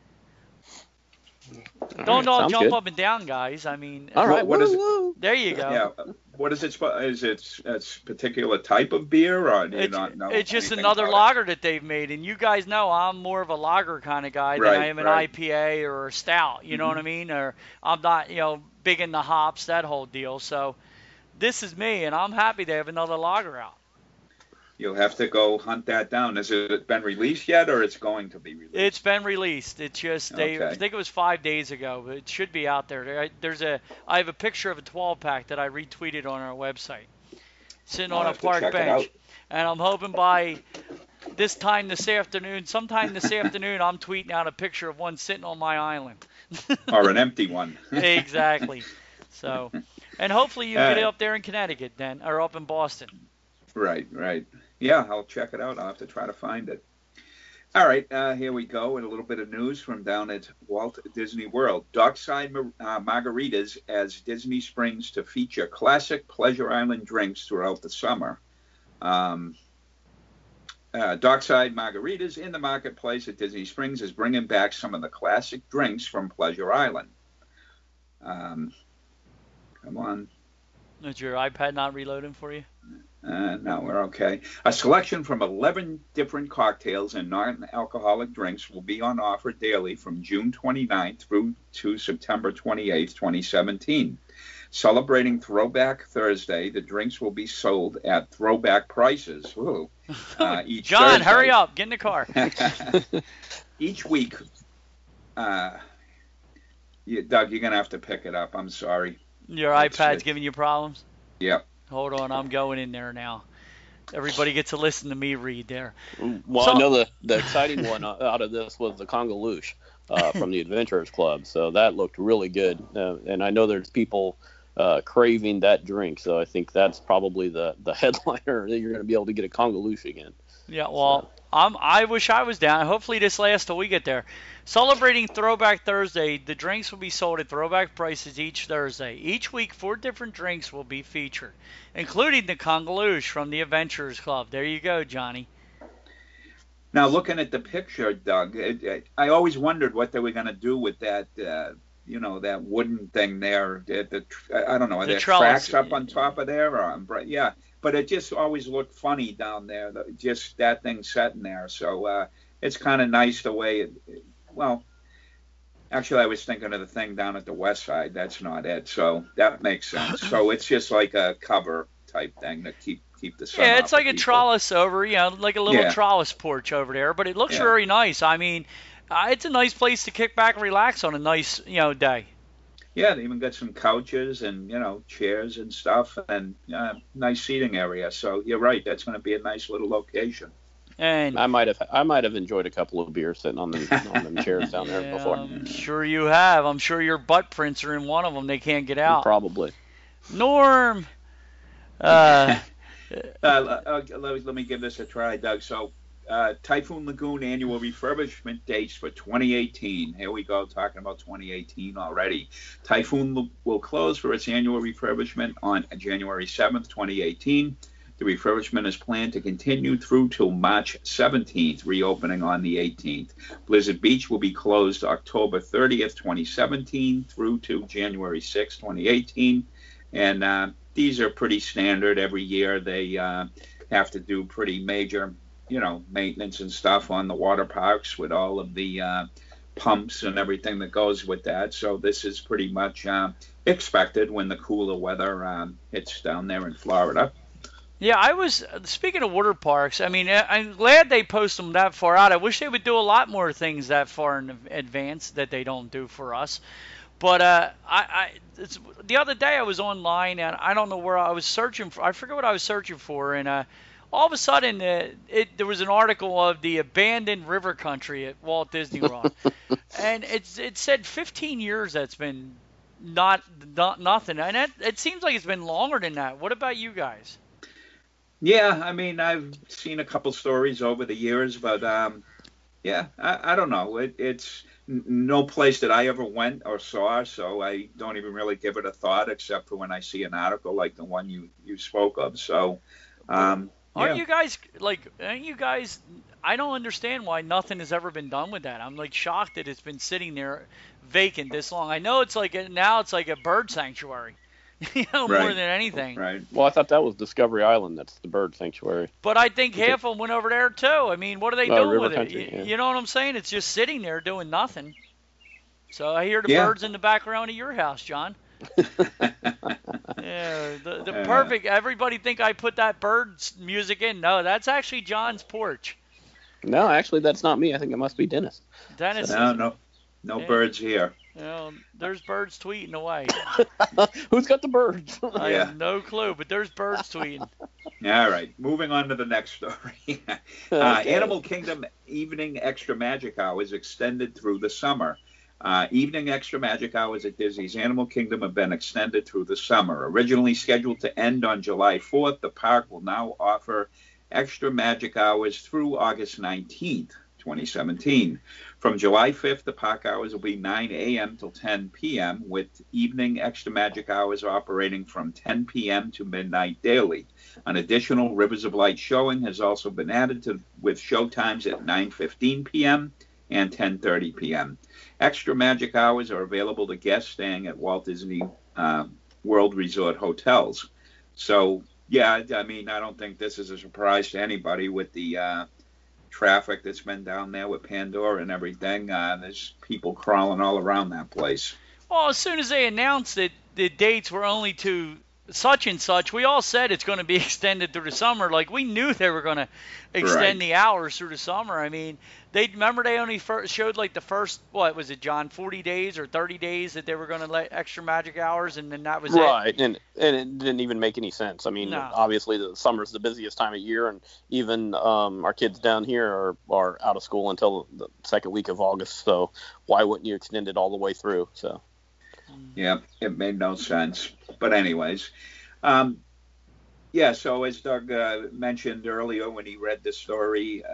A: Don't all jump up and down, guys. I mean,
D: all right.
A: What is it? There you go.
C: Yeah. What is it? Is it a particular type of beer, or do you not know?
A: It's just another lager that they've made, and you guys know I'm more of a lager kind of guy than I am an IPA or a stout. You know what I mean? Or I'm not, big in the hops, that whole deal. So this is me, and I'm happy they have another lager out.
C: You'll have to go hunt that down. Has it been released yet, or it's going to be released?
A: It's been released. It's just I think it was 5 days ago, but it should be out there. I have a picture of a 12-pack that I retweeted on our website, sitting on a park bench, and I'm hoping by sometime this afternoon, I'm tweeting out a picture of one sitting on my island.
C: Or an empty one.
A: Exactly. So, and hopefully you get it up there in Connecticut then, or up in Boston.
C: Right. Yeah, I'll check it out. I'll have to try to find it. All right, here we go. And a little bit of news from down at Walt Disney World. Dockside Margaritas as Disney Springs to feature classic Pleasure Island drinks throughout the summer. Dockside Margaritas in the marketplace at Disney Springs is bringing back some of the classic drinks from Pleasure Island. Come on.
A: Is your iPad not reloading for you?
C: No, we're okay. A selection from 11 different cocktails and non-alcoholic drinks will be on offer daily from June 29th through to September 28th, 2017. Celebrating Throwback Thursday, the drinks will be sold at throwback prices. Ooh, each
A: John,
C: Thursday.
A: hurry up. Get in the car.
C: Each week, Doug, you're going to have to pick it up. I'm sorry.
A: Your iPad's giving you problems?
C: Yep.
A: Hold on, I'm going in there now. Everybody gets to listen to me read there.
D: Well, I know the exciting one out of this was the Congaloosh from the Adventurers Club. So that looked really good. And I know there's people craving that drink. So I think that's probably the headliner that you're going to be able to get a Congaloosh again.
A: Yeah, well, I wish I was down. Hopefully this lasts till we get there. Celebrating Throwback Thursday, the drinks will be sold at throwback prices each Thursday. Each week, 4 different drinks will be featured, including the Congaloosh from the Adventurers Club. There you go, Johnny.
C: Now, looking at the picture, Doug, I always wondered what they were going to do with that, that wooden thing there. I don't know, are there tracks up on top of there? Yeah, but it just always looked funny down there, just that thing sitting there. So it's kind of nice the way well, actually, I was thinking of the thing down at the west side. That's not it. So that makes sense. So it's just like a cover type thing to keep the sun.
A: Yeah, it's like a
C: people.
A: trellis over, like a little trellis porch over there. But it looks very nice. I mean, it's a nice place to kick back and relax on a nice, day.
C: Yeah, they even got some couches and, chairs and stuff and nice seating area. So you're right. That's going to be a nice little location.
A: And
D: I might have enjoyed a couple of beers sitting on them chairs down there before.
A: I'm sure you have. I'm sure your butt prints are in one of them. They can't get out.
D: Probably.
A: Norm.
C: Let me give this a try, Doug. So, Typhoon Lagoon annual refurbishment dates for 2018. Here we go, talking about 2018 already. Typhoon will close for its annual refurbishment on January 7th, 2018. The refurbishment is planned to continue through till March 17th, reopening on the 18th. Blizzard Beach will be closed October 30th, 2017 through to January 6th, 2018. And these are pretty standard. Every year they have to do pretty major, maintenance and stuff on the water parks with all of the pumps and everything that goes with that. So this is pretty much expected when the cooler weather hits down there in Florida.
A: Yeah, I was, speaking of water parks, I mean, I'm glad they post them that far out. I wish they would do a lot more things that far in advance that they don't do for us. But the other day I was online, and I don't know where I was searching for. I forget what I was searching for, and all of a sudden there was an article of the abandoned river country at Walt Disney World. And it said 15 years that's been not nothing. And it seems like it's been longer than that. What about you guys?
C: Yeah, I mean, I've seen a couple stories over the years, but I don't know. It's no place that I ever went or saw, so I don't even really give it a thought, except for when I see an article like the one you spoke of. So,
A: aren't you guys I don't understand why nothing has ever been done with that. I'm like shocked that it's been sitting there vacant this long. I know it's like now it's like a bird sanctuary. More than anything.
C: Right.
D: Well, I thought that was Discovery Island. That's the bird sanctuary.
A: But I think half of them went over there, too. I mean, what are they doing with
D: country,
A: it? You know what I'm saying? It's just sitting there doing nothing. So I hear the birds in the background of your house, John. Yeah, the perfect. Everybody think I put that bird's music in. No, that's actually John's porch.
D: No, actually, that's not me. I think it must be Dennis.
A: Dennis.
C: No birds here.
A: There's birds tweeting away.
D: Who's got the birds?
A: I have no clue, but there's birds tweeting.
C: All right, moving on to the next story.
D: Okay.
C: Animal Kingdom Evening Extra Magic Hours extended through the summer. Evening Extra Magic Hours at Disney's Animal Kingdom have been extended through the summer. Originally scheduled to end on July 4th, the park will now offer extra magic hours through August 19th, 2017. From July 5th, the park hours will be 9 a.m. till 10 p.m., with evening Extra Magic hours operating from 10 p.m. to midnight daily. An additional Rivers of Light showing has also been added with show times at 9:15 p.m. and 10:30 p.m. Extra Magic hours are available to guests staying at Walt Disney World Resort hotels. So, yeah, I mean, I don't think this is a surprise to anybody with the traffic that's been down there with Pandora and everything. There's people crawling all around that place.
A: Well, as soon as they announced that the dates were only to such and such, we all said it's going to be extended through the summer. Like, we knew they were going to extend the hours through the summer. I mean, they only showed like the first, what was it, John, 40 days or 30 days that they were going to let Extra Magic hours, and then that was
D: right. And it didn't even make any sense. I mean, obviously the summer's the busiest time of year, and even our kids down here are out of school until the second week of August. So why wouldn't you extend it all the way through? So.
C: Yeah, it made no sense. But anyways, so as Doug mentioned earlier when he read the story,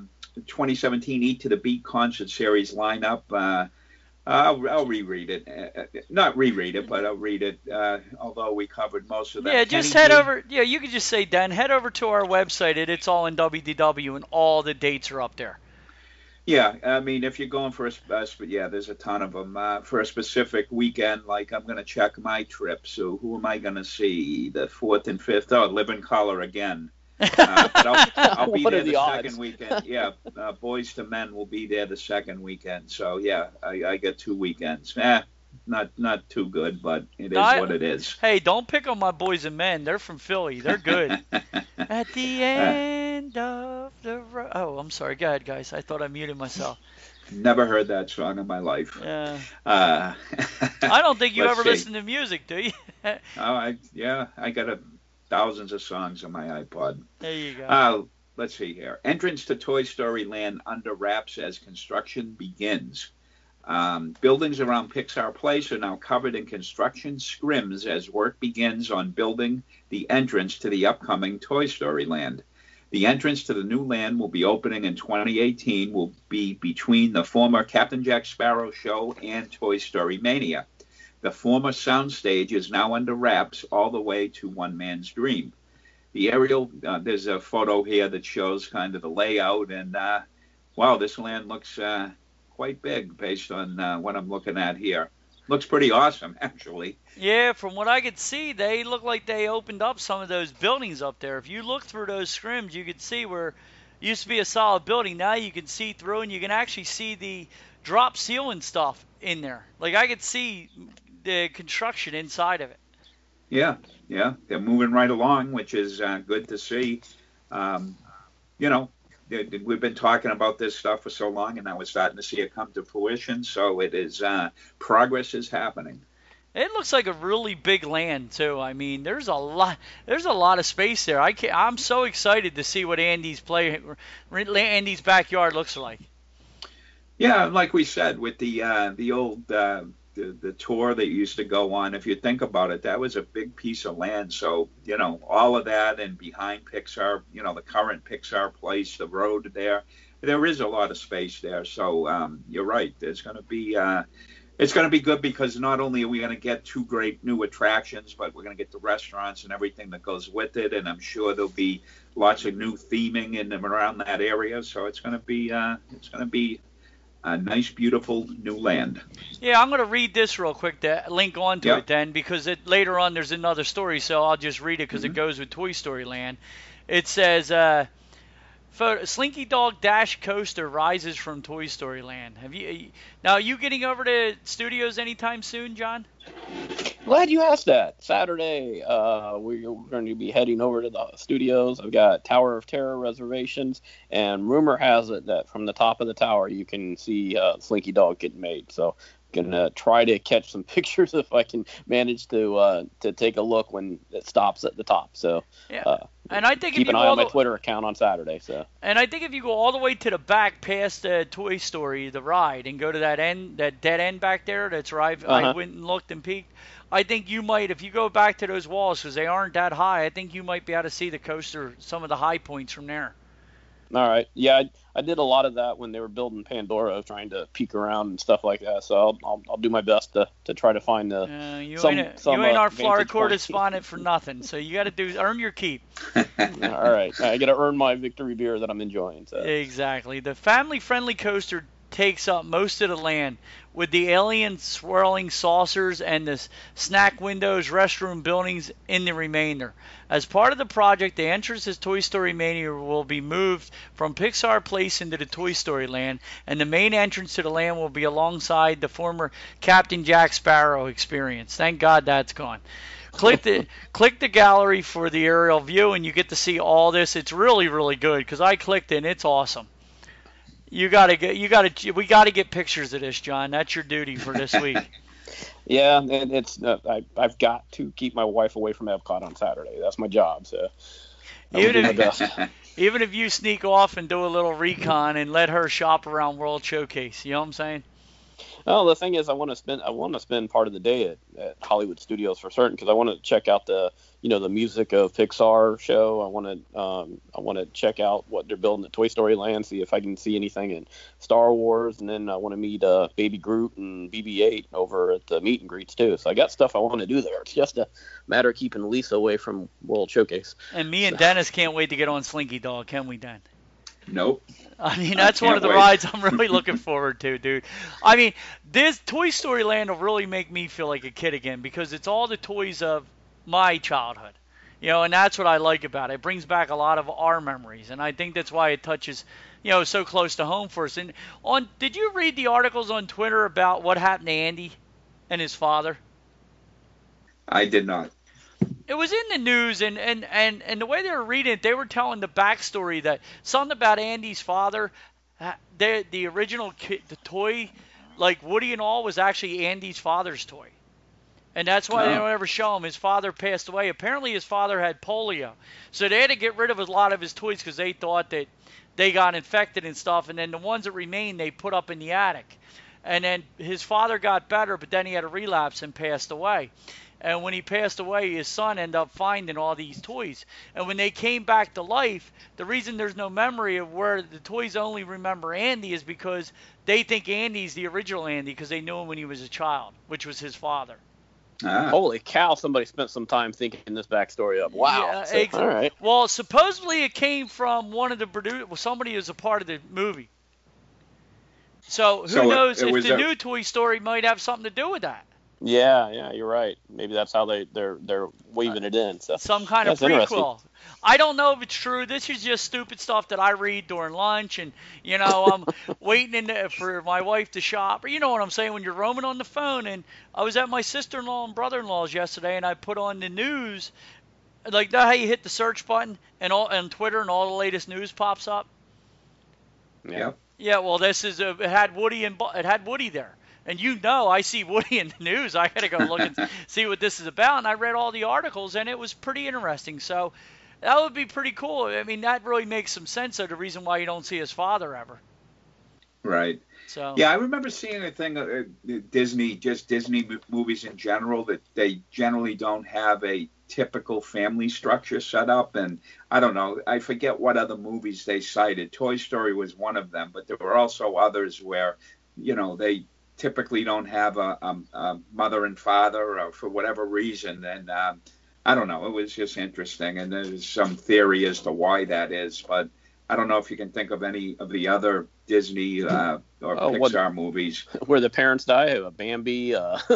C: 2017 Eat to the Beat concert series lineup, I'll reread it. Not reread it, but I'll read it, although we covered most of that.
A: Yeah, just head over. Yeah, you could just say, Dan, head over to our website. It's all in WDW, and all the dates are up there.
C: Yeah, I mean, if you're going for there's a ton of them. For a specific weekend, like I'm going to check my trip. So who am I going to see? The 4th and 5th? Oh, Living Color again. But I'll be there the second weekend. Yeah, Boys to Men will be there the second weekend. So, yeah, I get 2 weekends. Not too good, but it is what it is.
A: Hey, don't pick on my Boys and Men. They're from Philly. They're good. At the end of the road. Oh, I'm sorry. Go ahead, guys. I thought I muted myself.
C: Never heard that song in my life.
A: Yeah. I don't think you ever listen to music, do you?
C: I got thousands of songs on my iPod.
A: There you go.
C: Let's see here. Entrance to Toy Story Land under wraps as construction begins. Buildings around Pixar Place are now covered in construction scrims as work begins on building the entrance to the upcoming Toy Story Land. The entrance to the new land will be opening in 2018, will be between the former Captain Jack Sparrow show and Toy Story Mania. The former soundstage is now under wraps all the way to One Man's Dream. The aerial, there's a photo here that shows kind of the layout, and wow, this land looks quite big based on what I'm looking at here. Looks pretty awesome, actually.
A: Yeah, from what I could see, they look like they opened up some of those buildings up there. If you look through those scrims, you could see where it used to be a solid building. Now you can see through, and you can actually see the drop ceiling stuff in there. Like, I could see the construction inside of it.
C: Yeah, they're moving right along, which is good to see. We've been talking about this stuff for so long, and now we're starting to see it come to fruition. So it is progress is happening.
A: It looks like a really big land too. I mean, there's a lot of space there. I'm so excited to see what Andy's backyard looks like.
C: Yeah, like we said with the old the tour that used to go on, if you think about it, that was a big piece of land. So, all of that, and behind Pixar, the current Pixar Place, the road there is a lot of space there. So you're right. There's going to be it's going to be good, because not only are we going to get 2 great new attractions, but we're going to get the restaurants and everything that goes with it. And I'm sure there'll be lots of new theming in and around that area. So it's going to be a nice, beautiful new land.
A: Yeah, I'm going to read this real quick to link on to it then, because later on there's another story, so I'll just read it because it goes with Toy Story Land. It says, Slinky Dog Dash Coaster rises from Toy Story Land. Are you getting over to studios anytime soon, John?
D: Glad you asked that. Saturday, we're going to be heading over to the studios. I've got Tower of Terror reservations, and rumor has it that from the top of the tower you can see Slinky Dog getting made. So I'm going to try to catch some pictures if I can manage to take a look when it stops at the top. So
A: and I think
D: keep an eye on my Twitter account on Saturday. So.
A: And I think if you go all the way to the back past Toy Story, the ride, and go to that dead end back there, that's where I went and looked and peeked. I think you might, if you go back to those walls, because they aren't that high, I think you might be able to see the coaster, some of the high points from there.
D: All right. Yeah, I did a lot of that when they were building Pandora, trying to peek around and stuff like that. So I'll do my best to try to find
A: you ain't our Florida
D: vantage point.
A: correspondent for nothing. So you got to earn your keep.
D: All right. I got to earn my victory beer that I'm enjoying. So.
A: Exactly. The family-friendly coaster takes up most of the land, with the alien swirling saucers and the snack windows, restroom buildings in the remainder. As part of the project, the entrance to Toy Story Mania will be moved from Pixar Place into the Toy Story Land, and the main entrance to the land will be alongside the former Captain Jack Sparrow experience. Thank God that's gone. Click the gallery for the aerial view, and you get to see all this. It's really, really good because I clicked it, and it's awesome. We got to get pictures of this, John. That's your duty for this week.
D: Yeah, and it's I've got to keep my wife away from Epcot on Saturday. That's my job. So
A: even if you sneak off and do a little recon and let her shop around World Showcase, you know what I'm saying?
D: Well, the thing is, I want to spend part of the day at Hollywood Studios for certain, because I want to check out the music of Pixar show. I want to check out what they're building at Toy Story Land, see if I can see anything in Star Wars, and then I want to meet Baby Groot and BB-8 over at the meet and greets too. So I got stuff I want to do there. It's just a matter of keeping Lisa away from World Showcase.
A: And me and Dennis can't wait to get on Slinky Dog, can we, Den?
C: Nope.
A: I mean, that's one of the rides I'm really looking forward to, dude. I mean, this Toy Story Land will really make me feel like a kid again, because it's all the toys of my childhood. And that's what I like about it. It brings back a lot of our memories, and I think that's why it touches, so close to home for us. And did you read the articles on Twitter about what happened to Andy and his father?
C: I did not.
A: It was in the news, and the way they were reading it, they were telling the backstory that something about Andy's father, the original kid, the toy, like Woody and all, was actually Andy's father's toy. And that's why they don't ever show him. His father passed away. Apparently his father had polio. So they had to get rid of a lot of his toys because they thought that they got infected and stuff. And then the ones that remained, they put up in the attic. And then his father got better, but then he had a relapse and passed away. And when he passed away, his son ended up finding all these toys. And when they came back to life, the reason there's no memory of where the toys only remember Andy is because they think Andy's the original Andy because they knew him when he was a child, which was his father.
D: Holy cow, somebody spent some time thinking this backstory up. Wow.
A: Yeah,
D: all right.
A: Well, supposedly it came from one of the producers. Well, somebody who's a part of the movie. So who knows if the new Toy Story might have something to do with that.
D: Yeah, you're right. Maybe that's how they're weaving it in. So
A: some kind of prequel. I don't know if it's true. This is just stupid stuff that I read during lunch, and I'm waiting for my wife to shop. Or you know what I'm saying, when you're roaming on the phone. And I was at my sister-in-law and brother-in-law's yesterday, and I put on the news. Like that, how you hit the search button and Twitter, and all the latest news pops up.
C: Yeah.
A: Yeah. Well, this is it had Woody there. And I see Woody in the news. I got to go look and see what this is about. And I read all the articles, and it was pretty interesting. So that would be pretty cool. I mean, that really makes some sense of the reason why you don't see his father ever.
C: Right.
A: So
C: yeah, I remember seeing a thing, Disney movies in general, that they generally don't have a typical family structure set up. And I don't know, I forget what other movies they cited. Toy Story was one of them, but there were also others where, they typically don't have a mother and father, or for whatever reason. And I don't know, it was just interesting, and there's some theory as to why that is, but I don't know if you can think of any of the other Disney or Pixar movies
D: where the parents die. Bambi,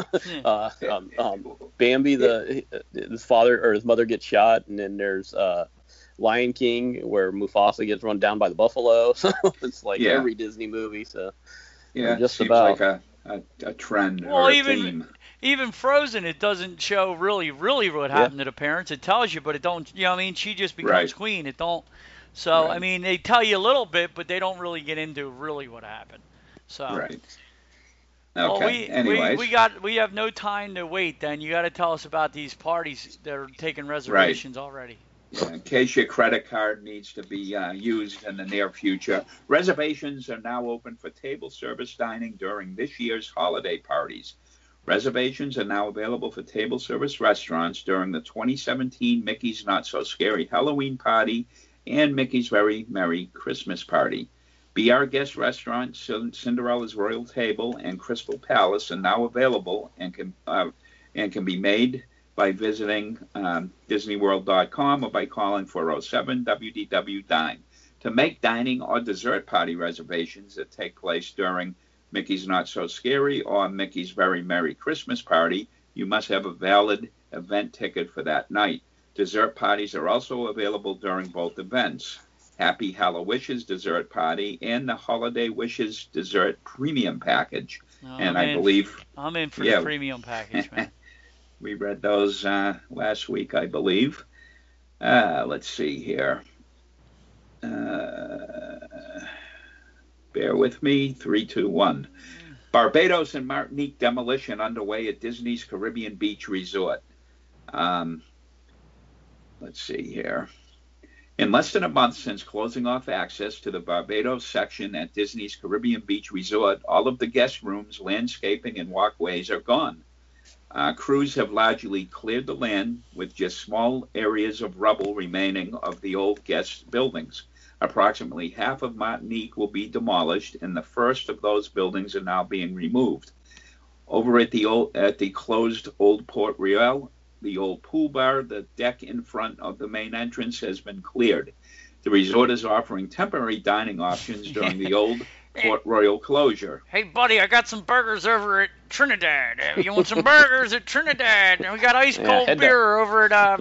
D: Bambi, his father or his mother gets shot, and then there's Lion King, where Mufasa gets run down by the buffalo. So it's like every Disney movie. So
C: yeah,
D: just
C: seems
D: about
C: like a trend
A: well,
C: or a theme.
A: Even Frozen, it doesn't show really what happened to the parents. It tells you, but it don't. She just becomes queen. It don't. So I mean, they tell you a little bit, but they don't really get into really what happened. So
C: right.
A: Okay.
C: Anyways,
A: we have no time to wait. Then you got to tell us about these parties that are taking reservations already.
C: In case your credit card needs to be used in the near future, reservations are now open for table service dining during this year's holiday parties. Reservations are now available for table service restaurants during the 2017 Mickey's Not So Scary Halloween Party and Mickey's Very Merry Christmas Party. Be Our Guest Restaurant, Cinderella's Royal Table, and Crystal Palace are now available and can be made by visiting DisneyWorld.com or by calling 407-WDW-DINE. To make dining or dessert party reservations that take place during Mickey's Not So Scary or Mickey's Very Merry Christmas Party, you must have a valid event ticket for that night. Dessert parties are also available during both events. Happy Hallowishes Dessert Party and the Holiday Wishes Dessert Premium Package.
A: I'm in for the premium package, man.
C: We read those last week, I believe. Let's see here. Bear with me. 3, 2, 1. Barbados and Martinique demolition underway at Disney's Caribbean Beach Resort. Let's see here. In less than a month since closing off access to the Barbados section at Disney's Caribbean Beach Resort, all of the guest rooms, landscaping, and walkways are gone. Crews have largely cleared the land with just small areas of rubble remaining of the old guest buildings. Approximately half of Martinique will be demolished, and the first of those buildings are now being removed. Over at the closed Old Port Royal, the old pool bar, the deck in front of the main entrance has been cleared. The resort is offering temporary dining options during the old Port Royal closure.
A: Hey, buddy, I got some burgers over at Trinidad. You want some burgers at Trinidad? And we got ice cold beer over at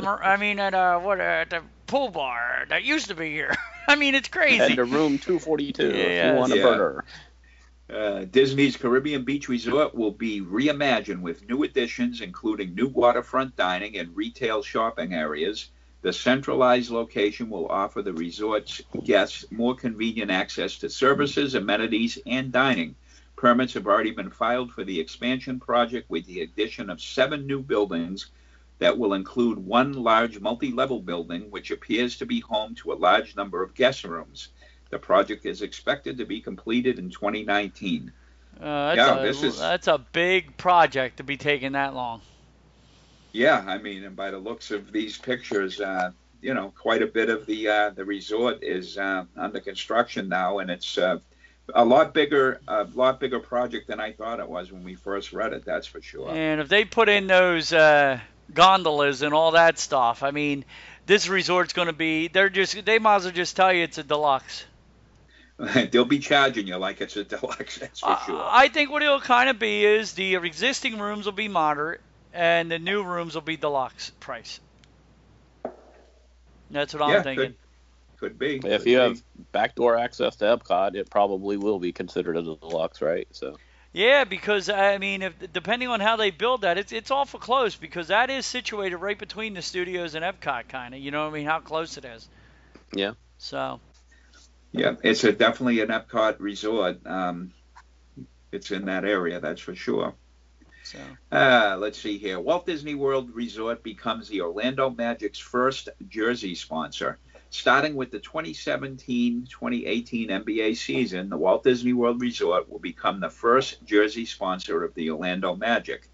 A: the pool bar that used to be here. I mean, it's crazy.
D: Head to room 242 if you want a burger.
C: Disney's Caribbean Beach Resort will be reimagined with new additions, including new waterfront dining and retail shopping areas. The centralized location will offer the resort's guests more convenient access to services, amenities, and dining. Permits have already been filed for the expansion project with the addition of 7 new buildings that will include one large multi-level building, which appears to be home to a large number of guest rooms. The project is expected to be completed in 2019.
A: That's a big project to be taking that long.
C: Yeah, I mean, and by the looks of these pictures, quite a bit of the resort is under construction now, and it's a lot bigger project than I thought it was when we first read it. That's for sure.
A: And if they put in those gondolas and all that stuff, I mean, this resort's going to be. They might as well just tell you it's a deluxe.
C: They'll be charging you like it's a deluxe. That's for sure.
A: I think what it'll kind of be is the existing rooms will be moderate, and the new rooms will be deluxe price. That's what I'm thinking.
C: Could be.
D: If you have backdoor access to Epcot, it probably will be considered a deluxe, right? So.
A: Yeah, because I mean, depending on how they build that, it's awful close because that is situated right between the studios and Epcot, kind of. You know what I mean? How close it is.
D: Yeah.
A: So.
C: Yeah, it's definitely an Epcot resort. It's in that area, that's for sure.
A: So.
C: Let's see here. Walt Disney World Resort becomes the Orlando Magic's first jersey sponsor. Starting with the 2017-2018 NBA season, the Walt Disney World Resort will become the first jersey sponsor of the Orlando Magic.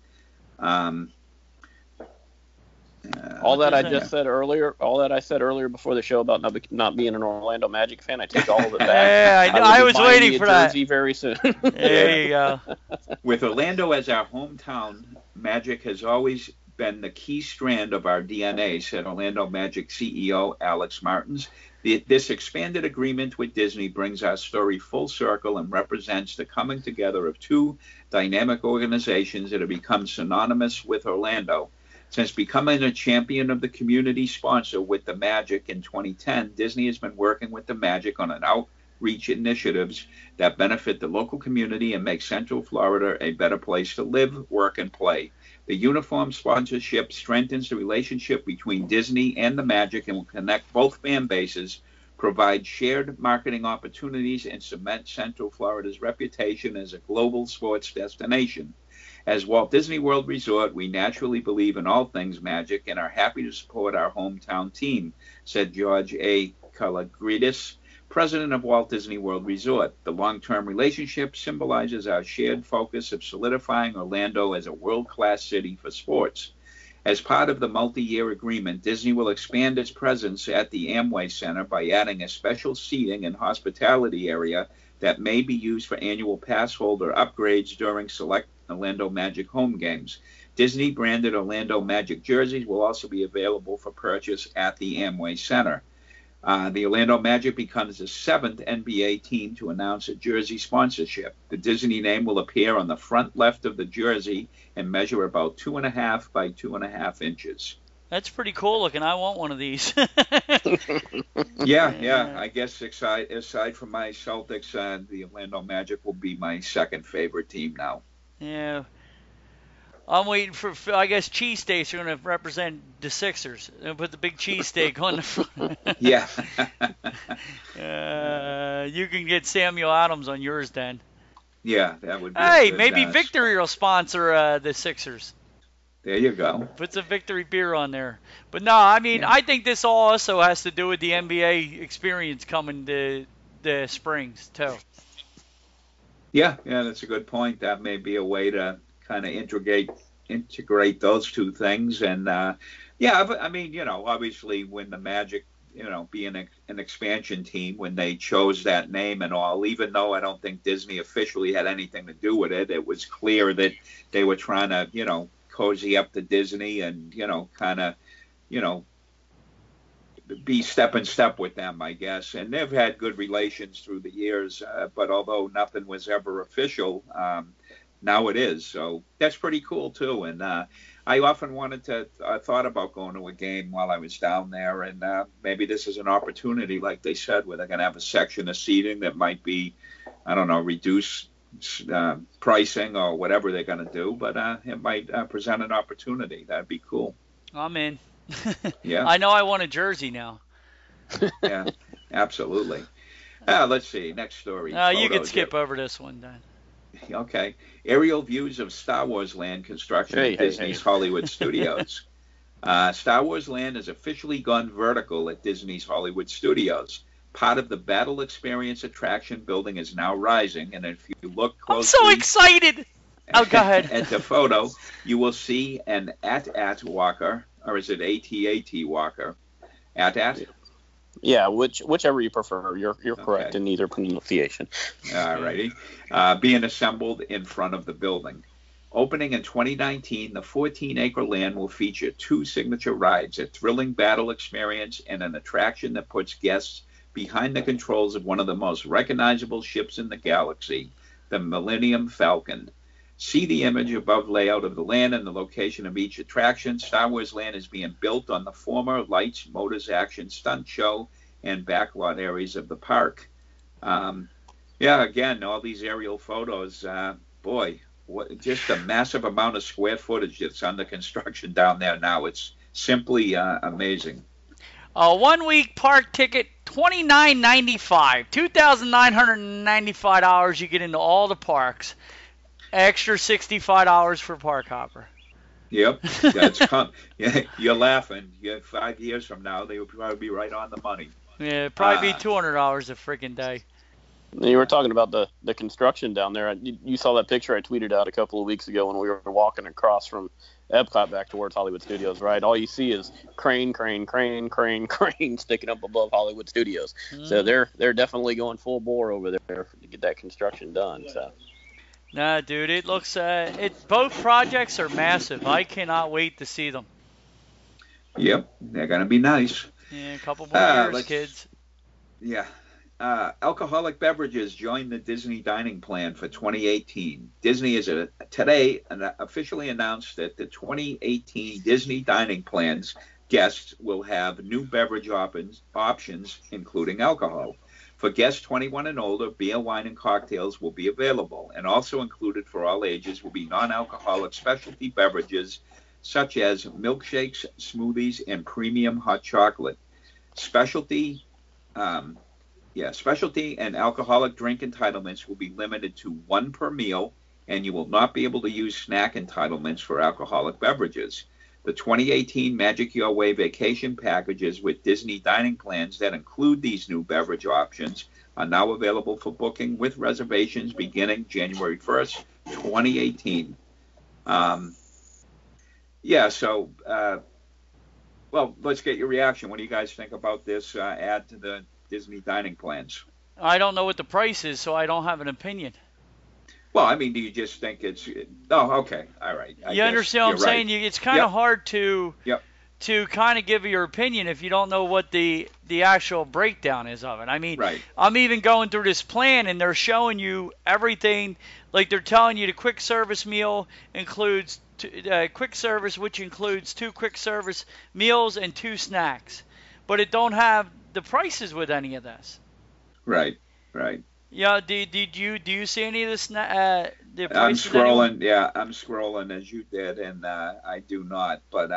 D: All that I said earlier before the show about not being an Orlando Magic fan, I take all of it back.
A: Yeah, I was waiting for that.
D: Jersey very soon.
A: There you go.
C: With Orlando as our hometown, Magic has always been the key strand of our DNA, said Orlando Magic CEO Alex Martins. This expanded agreement with Disney brings our story full circle and represents the coming together of 2 dynamic organizations that have become synonymous with Orlando. Since becoming a champion of the community sponsor with the Magic in 2010, Disney has been working with the Magic on an outreach initiatives that benefit the local community and make Central Florida a better place to live, work, and play. The uniform sponsorship strengthens the relationship between Disney and the Magic and will connect both fan bases, provide shared marketing opportunities, and cement Central Florida's reputation as a global sports destination. As Walt Disney World Resort, we naturally believe in all things Magic and are happy to support our hometown team, said George A. Kalagridis, president of Walt Disney World Resort. The long-term relationship symbolizes our shared focus of solidifying Orlando as a world-class city for sports. As part of the multi-year agreement, Disney will expand its presence at the Amway Center by adding a special seating and hospitality area that may be used for annual pass holder upgrades during select Orlando Magic home games. Disney-branded Orlando Magic jerseys will also be available for purchase at the Amway Center. The Orlando Magic becomes the 7th NBA team to announce a jersey sponsorship. The Disney name will appear on the front left of the jersey and measure about 2.5 by 2.5 inches.
A: That's pretty cool looking. I want one of these.
C: Yeah. I guess aside from my Celtics, the Orlando Magic will be my second favorite team now.
A: Yeah. I'm waiting for, I guess, cheesesteaks are going to represent the Sixers. They'll put the big cheesesteak on the front.
C: Yeah.
A: You can get Samuel Adams on yours then.
C: Yeah, that would be
A: Hey,
C: good,
A: maybe Victory will sponsor the Sixers.
C: There you go.
A: Put some Victory beer on there. But no, I mean, I think this also has to do with the NBA experience coming to the Springs, too.
C: Yeah, that's a good point. That may be a way to kind of integrate those two things. And I mean, obviously when the Magic, being an expansion team, when they chose that name and all, even though I don't think Disney officially had anything to do with it, it was clear that they were trying to, cozy up to Disney and, kind of, be step in step with them, I guess. And they've had good relations through the years, but although nothing was ever official, now it is. So that's pretty cool, too. And I often thought about going to a game while I was down there. And maybe this is an opportunity, like they said, where they're going to have a section of seating that might be, I don't know, reduced pricing or whatever they're going to do. But it might present an opportunity. That'd be cool.
A: I'm in.
C: Yeah.
A: I know I want a jersey now.
C: Yeah, absolutely. Let's see. Next story.
A: You can skip over this one, then.
C: Okay. Aerial views of Star Wars Land construction at Disney's Hollywood Studios. Star Wars Land has officially gone vertical at Disney's Hollywood Studios. Part of the Battle Experience attraction building is now rising, and if you look closely...
A: I'm so excited! Oh, go ahead.
C: At the photo, you will see an AT-AT walker, or is it AT-AT walker? AT-AT?
D: Yeah, whichever you prefer. You're correct in either pronunciation.
C: All righty. Being assembled in front of the building. Opening in 2019, the 14-acre land will feature 2 signature rides, a thrilling battle experience and an attraction that puts guests behind the controls of one of the most recognizable ships in the galaxy, the Millennium Falcon. See the image above layout of the land and the location of each attraction. Star Wars Land is being built on the former Lights, Motors, Action, Stunt Show, and backlot areas of the park. Again, all these aerial photos, just a massive amount of square footage that's under construction down there now. It's simply amazing.
A: A 1-week park ticket, $29.95, $2,995. You get into all the parks. Extra $65 for Park Hopper.
C: Yep, you're laughing. 5 years from now, they will probably be right on the money.
A: Yeah, it'd probably be $200 a freaking day.
D: You were talking about the construction down there. You saw that picture I tweeted out a couple of weeks ago when we were walking across from Epcot back towards Hollywood Studios, right? All you see is crane sticking up above Hollywood Studios. So they're definitely going full bore over there to get that construction done. So.
A: Nah, dude, it looks both projects are massive. I cannot wait to see them.
C: Yep, they're gonna be nice.
A: Yeah, a couple more years, kids.
C: Yeah. Alcoholic beverages join the Disney dining plan for 2018. Disney has today officially announced that the 2018 Disney dining plans guests will have new beverage options, including alcohol. For guests 21 and older, beer, wine, and cocktails will be available, and also included for all ages will be non-alcoholic specialty beverages such as milkshakes, smoothies, and premium hot chocolate. Specialty and alcoholic drink entitlements will be limited to 1 per meal, and you will not be able to use snack entitlements for alcoholic beverages. The 2018 Magic Your Way vacation packages with Disney dining plans that include these new beverage options are now available for booking with reservations beginning January 1st, 2018. Yeah. So, well, let's get your reaction. What do you guys think about this add to the Disney dining plans?
A: I don't know what the price is, so I don't have an opinion.
C: Well, I mean, do you just think it's? Oh, okay, all right. I
A: You
C: guess
A: understand what I'm
C: you're right.
A: saying? It's kind of
C: Yep.
A: hard to
C: Yep.
A: kind of give your opinion if you don't know what the actual breakdown is of it. I mean,
C: Right.
A: I'm even going through this plan and they're showing you everything. Like they're telling you the quick service meal includes quick service, which includes 2 quick service meals and 2 snacks, but it don't have the prices with any of this.
C: Right. Right.
A: Yeah, do you see any of the the
C: I'm
A: prices? Anywhere?
C: scrolling. Yeah, I'm scrolling as you did, and I do not. But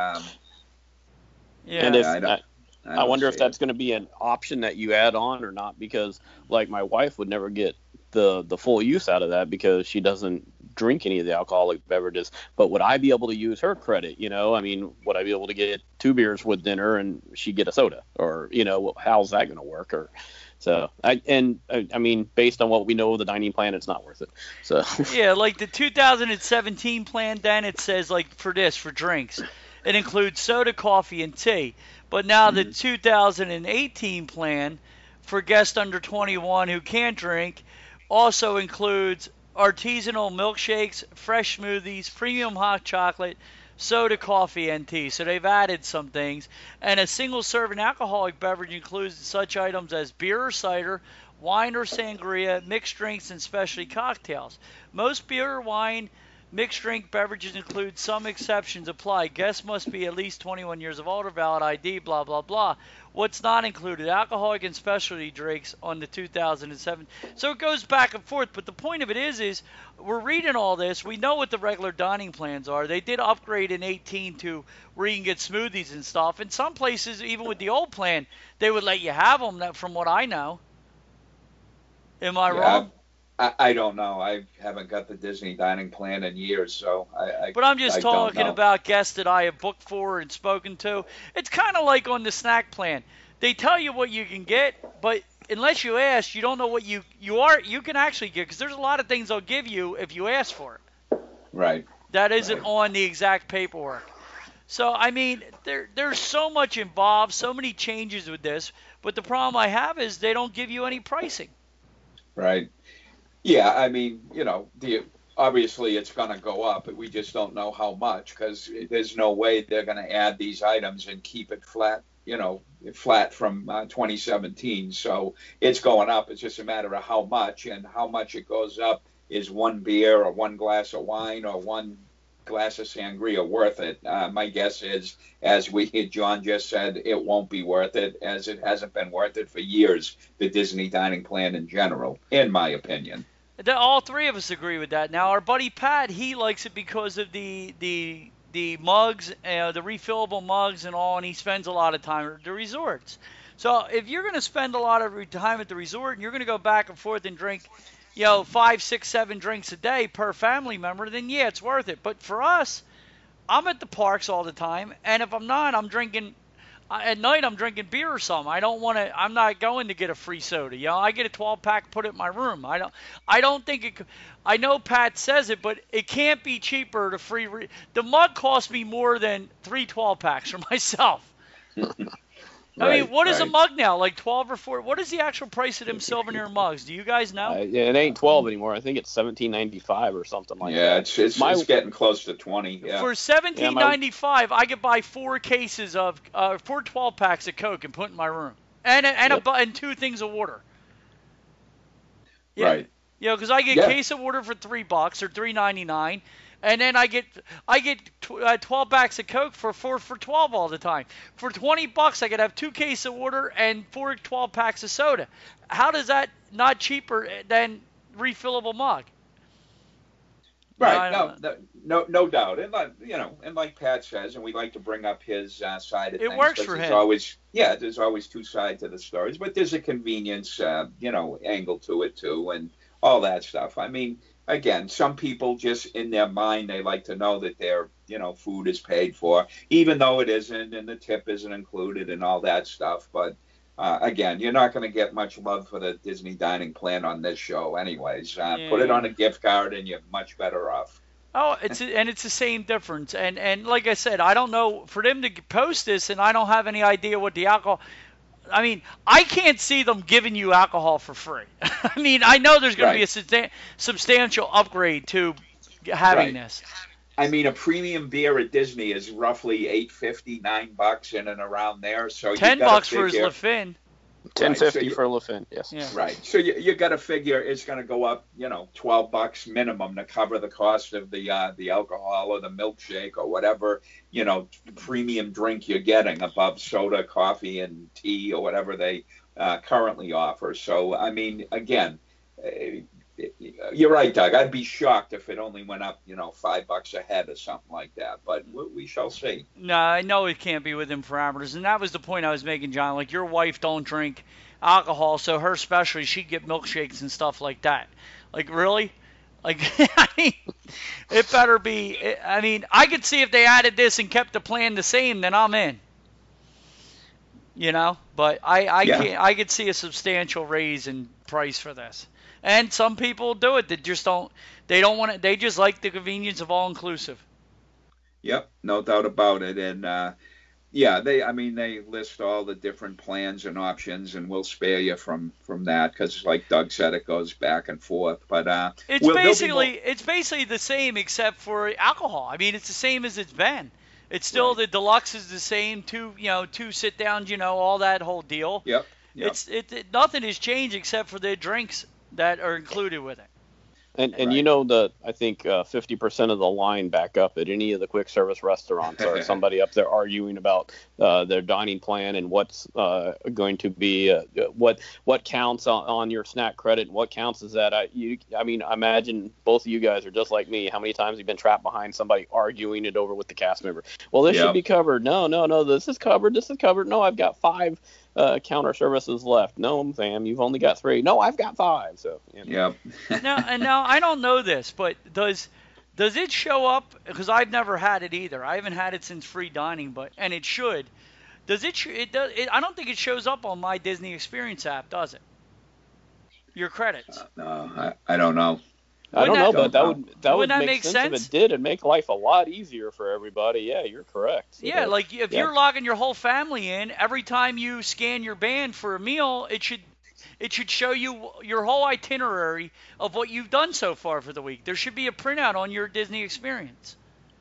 A: Yeah.
D: And if
C: I don't.
D: I wonder if
C: see
D: that's going to be an option that you add on or not, because like my wife would never get the full use out of that because she doesn't drink any of the alcoholic beverages. But would I be able to use her credit? I mean, would I be able to get 2 beers with dinner and she get a soda? Or how's that going to work? Or so I mean, based on what we know of the dining plan, it's not worth it. So
A: Yeah, like the 2017 plan, then it says like for drinks, it includes soda, coffee, and tea. But now the 2018 plan for guests under 21 who can't drink also includes artisanal milkshakes, fresh smoothies, premium hot chocolate, soda, coffee, and tea. So they've added some things. And a single serving alcoholic beverage includes such items as beer or cider, wine or sangria, mixed drinks, and specialty cocktails. Most beer or wine mixed drink beverages include some exceptions apply. Guests must be at least 21 years of old or valid ID, blah, blah, blah. What's not included? Alcoholic and specialty drinks on the 2007. So it goes back and forth. But the point of it is we're reading all this. We know what the regular dining plans are. They did upgrade in 18 to where you can get smoothies and stuff. In some places, even with the old plan, they would let you have them, from what I know. Am I wrong?
C: I don't know. I haven't got the Disney dining plan in years, so
A: But I'm just
C: I don't
A: talking
C: know.
A: about guests that I have booked for and spoken to. It's kind of like on the snack plan. They tell you what you can get, but unless you ask, you don't know what you can actually get, because there's a lot of things they'll give you if you ask for it.
C: Right.
A: That isn't on the exact paperwork. So, I mean, there's so much involved, so many changes with this, but the problem I have is they don't give you any pricing.
C: Right. Yeah, I mean, obviously it's going to go up, but we just don't know how much, because there's no way they're going to add these items and keep it flat, flat from 2017. So it's going up. It's just a matter of how much, and how much it goes up is 1 beer or 1 glass of wine or 1 glass of sangria worth it. My guess is, as John just said, it won't be worth it, as it hasn't been worth it for years, the Disney dining plan in general, in my opinion.
A: All 3 of us agree with that. Now, our buddy Pat, he likes it because of the mugs, the refillable mugs and all, and he spends a lot of time at the resorts. So if you're going to spend a lot of time at the resort and you're going to go back and forth and drink, 5, 6, 7 drinks a day per family member, then yeah, it's worth it. But for us, I'm at the parks all the time, and if I'm not, I'm drinking. At night, I'm drinking beer or something. I'm not going to get a free soda. I get a 12-pack, put it in my room. I don't think it could. I know Pat says it, but it can't be cheaper to the mug costs me more than 3 12-packs for myself. I mean, what is a mug now? Like 12 or 4? What is the actual price of them souvenir mugs? Do you guys know?
D: Yeah, it ain't 12 anymore. I think it's $17.95 or something like that.
C: Yeah, it's getting close to 20. Yeah.
A: For $17.95, I could buy 4 cases of 4 12-packs of Coke and put in my room, and 2 things of water. Yeah.
C: Right.
A: Because I get a case of water for $3 or $3.99. And then I get 12 packs of Coke for 12 all the time. For $20, I could have 2 cases of water and 4 12 packs of soda. How does that not cheaper than refillable mug?
C: Right. No doubt. And like Pat says, and we like to bring up his side of things.
A: It works for him.
C: There's always 2 sides to the stories, but there's a convenience, angle to it too, and all that stuff. I mean, again, some people just in their mind, they like to know that their, food is paid for, even though it isn't, and the tip isn't included and all that stuff. But again, you're not going to get much love for the Disney dining plan on this show anyways. Put it on a gift card and you're much better off.
A: Oh, it's the same difference. And like I said, I don't know for them to post this, and I don't have any idea what the alcohol. I mean, I can't see them giving you alcohol for free. I mean, I know there's going to be a substantial upgrade to having this.
C: I mean, a premium beer at Disney is roughly $8.50, $9 in and around there. So
A: $10 for his LaFin.
D: $10.50 for LaFin, yes.
A: Yeah.
C: Right. So you got to figure it's going to go up, $12 minimum to cover the cost of the alcohol or the milkshake or whatever, premium drink you're getting above soda, coffee, and tea or whatever they currently offer. So, I mean, again, you're right, Doug. I'd be shocked if it only went up, $5 a head or something like that. But we shall see.
A: No, I know it can't be within parameters, and that was the point I was making, John. Like, your wife don't drink alcohol, so her specialty, she'd get milkshakes and stuff like that. Like, really? Like, I mean, it better be. I mean, I could see if they added this and kept the plan the same, then I'm in. But I could see a substantial raise in price for this. And some people do it that just don't. They don't want it. They just like the convenience of all inclusive.
C: Yep, no doubt about it. And they list all the different plans and options, and we'll spare you from that because, like Doug said, it goes back and forth. But
A: it's basically the same except for alcohol. I mean, it's the same as it's been. It's still the deluxe is the same. Two sit downs. All that whole deal.
C: Yep.
A: Nothing has changed except for the drinks that are included with it.
D: And I think 50% of the line back up at any of the quick service restaurants are somebody up there arguing about their dining plan and what's going to be what counts on your snack credit and what counts as that. I imagine both of you guys are just like me. How many times have you been trapped behind somebody arguing it over with the cast member? Well, this should be covered. No, this is covered. This is covered. No, I've got 5 counter services left. No, Sam, you've only got 3. No, I've got 5. So
C: Yep.
A: Now I don't know this, but does it show up? Because I've never had it either. I haven't had it since free dining, and it should. Does it? I don't think it shows up on my Disney Experience app, does it? Your credits.
C: No, I don't know.
D: I don't know, but that would
A: make
D: sense. If it did, it'd make life a lot easier for everybody. Yeah, you're correct. So
A: like if you're logging your whole family in, every time you scan your band for a meal, it should show you your whole itinerary of what you've done so far for the week. There should be a printout on your Disney Experience.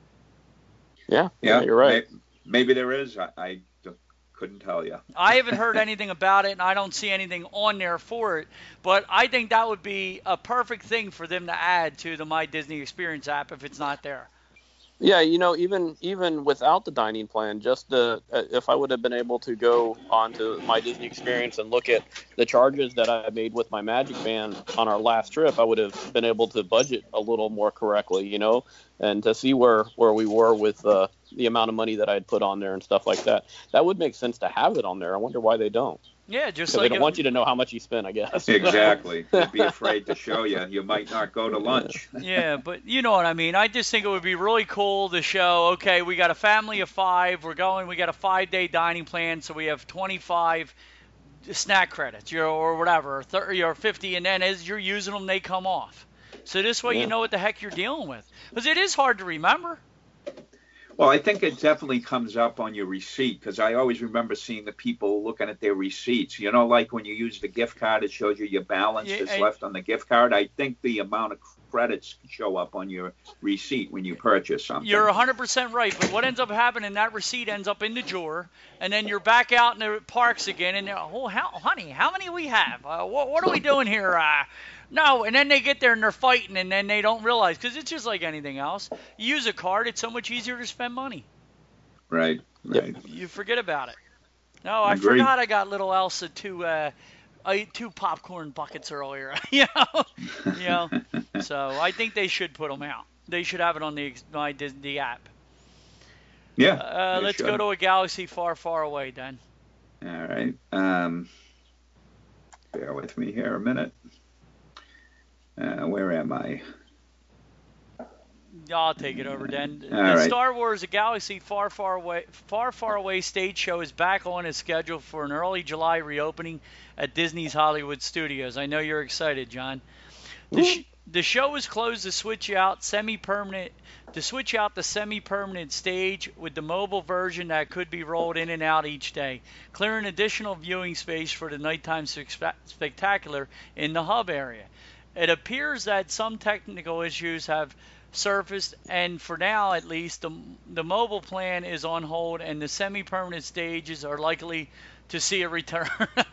D: Yeah, you're right.
C: Maybe there is. I couldn't tell you.
A: I haven't heard anything about it, and I don't see anything on there for it. But I think that would be a perfect thing for them to add to the My Disney Experience app if it's not there.
D: Yeah, even without the dining plan, just if I would have been able to go onto My Disney Experience and look at the charges that I made with my Magic Band on our last trip, I would have been able to budget a little more correctly, and to see where we were with the amount of money that I had put on there and stuff like that. That would make sense to have it on there. I wonder why they don't.
A: Yeah, just
D: like they don't want you to know how much you spent, I guess.
C: Exactly. They'd be afraid to show you. You might not go to lunch.
A: Yeah, but you know what I mean. I just think it would be really cool to show, okay, we got a family of 5. We got a 5-day dining plan, so we have 25 snack credits, or whatever, 30 or 50, and then as you're using them, they come off. So this way you know what the heck you're dealing with. Because it is hard to remember.
C: Well, I think it definitely comes up on your receipt because I always remember seeing the people looking at their receipts. Like when you use the gift card, it shows you your balance that's left on the gift card. I think the amount of credits show up on your receipt when you purchase something.
A: You're 100% right, but what ends up happening, that receipt ends up in the drawer, and then you're back out in the parks again, and honey, how many we have? What are we doing here? No, and then they get there and they're fighting, and then they don't realize, because it's just like anything else. You use a card, it's so much easier to spend money.
C: Right.
A: You forget about it. No, I forgot I got little Elsa I ate 2 popcorn buckets earlier. So I think they should put them out. They should have it on My Disney app.
C: Yeah.
A: Let's go to a galaxy far, far away, then.
C: All right. Bear with me here a minute. Where am I?
A: I'll take it over, then.
C: All right.
A: Star Wars: A Galaxy Far, Far Away stage show is back on its schedule for an early July reopening at Disney's Hollywood Studios. I know you're excited, John. The show is closed to switch out the semi-permanent stage with the mobile version that could be rolled in and out each day, clearing additional viewing space for the nighttime spectacular in the hub area. It appears that some technical issues have surfaced, and for now at least, the mobile plan is on hold, and the semi-permanent stages are likely to see a return.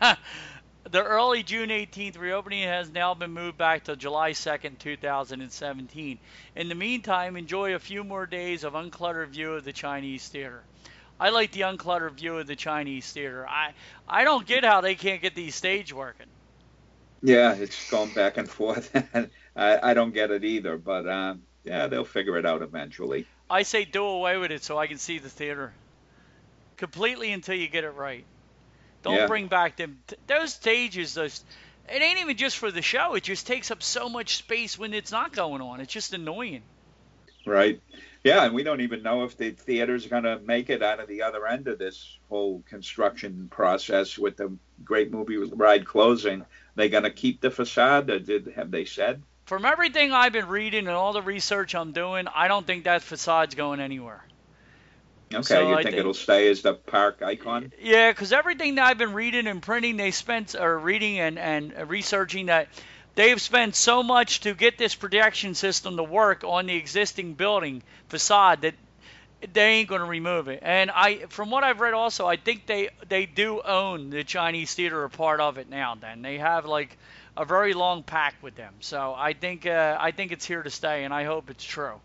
A: The early June 18th reopening has now been moved back to July 2nd, 2017. In the meantime, enjoy a few more days of uncluttered view of the Chinese theater. I like the uncluttered view of the Chinese theater. I don't get how they can't get these stage working.
C: Yeah, it's going back and forth. I don't get it either, but yeah, they'll figure it out eventually.
A: I say do away with it so I can see the theater completely until you get it right. Don't bring back those stages. It ain't even just for the show. It just takes up so much space when it's not going on. It's just annoying.
C: Right. Yeah, and we don't even know if the theater's going to make it out of the other end of this whole construction process with the Great Movie Ride closing. They going to keep the facade? Have they said?
A: From everything I've been reading and all the research I'm doing, I don't think that facade's going anywhere.
C: Okay, so you think it'll stay as the park icon?
A: Yeah, because everything that I've been reading and printing, reading and researching that they've spent so much to get this projection system to work on the existing building facade that they ain't going to remove it. And from what I've read also, I think they do own the Chinese theater, a part of it now. Then they have like a very long pact with them. So I think it's here to stay, and I hope it's true.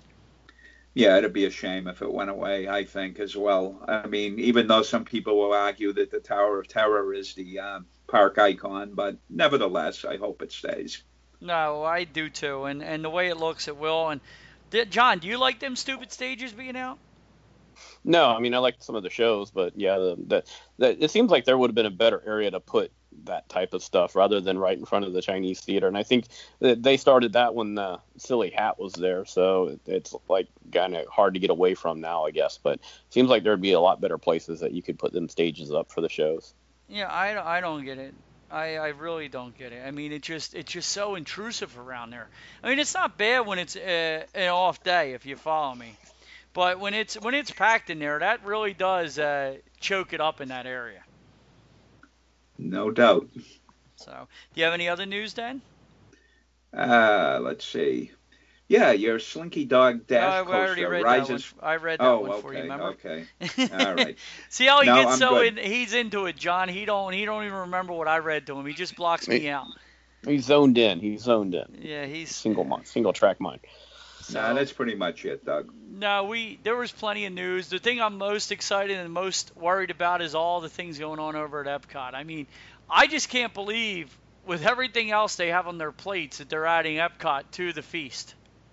C: Yeah, it'd be a shame if it went away, I think, as well. I mean, even though some people will argue that the Tower of Terror is the park icon, but nevertheless, I hope it stays.
A: No, I do too, and the way it looks, it will. And John, do you like them stupid stages being out?
D: No, I mean, I like some of the shows, but yeah, it seems like there would have been a better area to put that type of stuff rather than right in front of the Chinese theater. And I think that they started that when the Silly Hat was there, so it's like kind of hard to get away from now, I guess. But it seems like there'd be a lot better places that you could put them stages up for the shows.
A: Yeah, I don't get it. I really don't get it. I mean, it's just so intrusive around there. I mean, it's not bad when it's an off day, if you follow me. But when it's packed in there, that really does choke it up in that area.
C: No doubt.
A: So, do you have any other news, Dan?
C: Let's see. Yeah, your Slinky Dog Dash Coaster rises.
A: I read that one for you. Remember?
C: Okay. All right.
A: See how he gets he's into it, John. He don't even remember what I read to him. He just blocks me out.
D: He's zoned in.
A: Yeah, he's
D: single track mind.
C: So, no, that's pretty much it, Doug.
A: No, there was plenty of news. The thing I'm most excited and most worried about is all the things going on over at Epcot. I mean, I just can't believe, with everything else they have on their plates, that they're adding Epcot to the feast.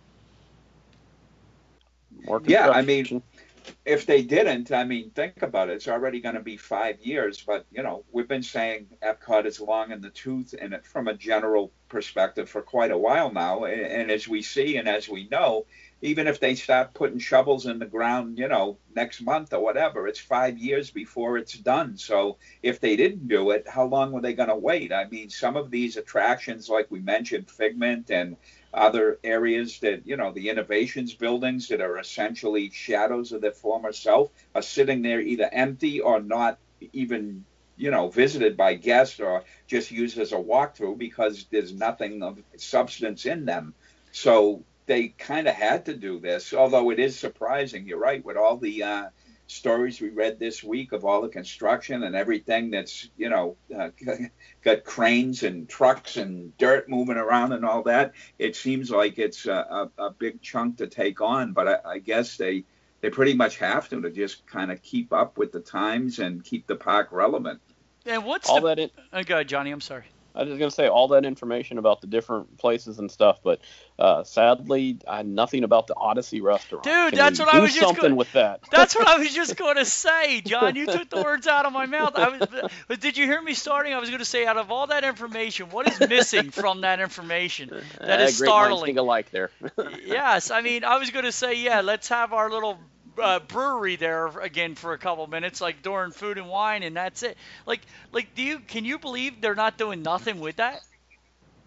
C: Yeah, I mean, if they didn't, I mean, think about it. It's already going to be 5 years, but, we've been saying Epcot is long in the tooth and from a general perspective for quite a while now. And as we see and as we know, even if they start putting shovels in the ground, next month or whatever, it's 5 years before it's done. So if they didn't do it, how long were they going to wait? I mean, some of these attractions, like we mentioned, Figment and other areas that, the innovations buildings that are essentially shadows of their former self, are sitting there either empty or not even, visited by guests or just used as a walkthrough because there's nothing of substance in them. So they kind of had to do this, although it is surprising. You're right, with all the stories we read this week of all the construction and everything that's, got cranes and trucks and dirt moving around and all that. It seems like it's a big chunk to take on, but I guess they pretty much have to just kind of keep up with the times and keep the park relevant.
A: And what's
D: go
A: ahead, Johnny, I'm sorry.
D: I was going to say all that information about the different places and stuff, but sadly, I had nothing about the Odyssey restaurant.
A: Dude, that's what I was just
D: something with that.
A: That's what I was just going to say, John. You took the words out of my mouth. But did you hear me starting? I was going to say, out of all that information, what is missing from that information that is startling?
D: Great minds think alike there.
A: Yes, I mean, I was going to say, yeah, let's have our little brewery there again for a couple minutes, like during food and wine, and that's it. Can you believe they're not doing nothing with that?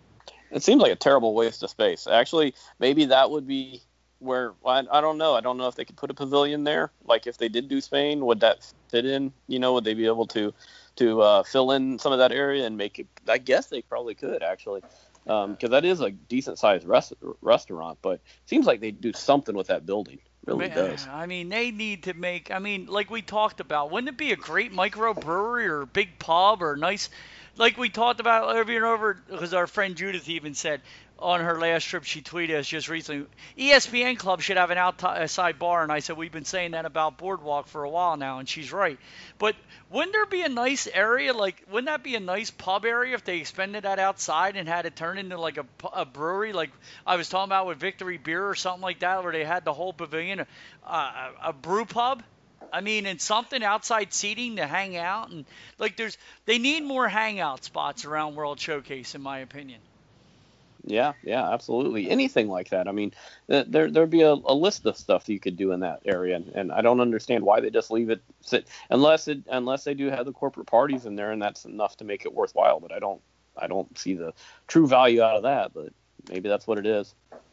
D: It seems like a terrible waste of space. Actually, maybe that would be where I don't know. I don't know if they could put a pavilion there. Like if they did do Spain, would that fit in? Would they be able to fill in some of that area and make it? I guess they probably could actually, because that is a decent sized restaurant. But it seems like they do something with that building. Really does.
A: I mean, they need to make. I mean, like we talked about, wouldn't it be a great microbrewery or a big pub or nice? Like we talked about over and over, because our friend Judith even said on her last trip, she tweeted us just recently, ESPN Club should have an outside bar, and I said we've been saying that about Boardwalk for a while now, and she's right. But wouldn't there be a nice area, like wouldn't that be a nice pub area if they expanded that outside and had it turn into like a brewery, like I was talking about with Victory Beer or something like that, where they had the whole pavilion, a brew pub? I mean, and something outside seating to hang out, and like they need more hangout spots around World Showcase, in my opinion.
D: Yeah, absolutely. Anything like that. I mean, there'd be a list of stuff that you could do in that area, and I don't understand why they just leave it sit unless they do have the corporate parties in there, and that's enough to make it worthwhile. But I don't see the true value out of that. But maybe that's what it is.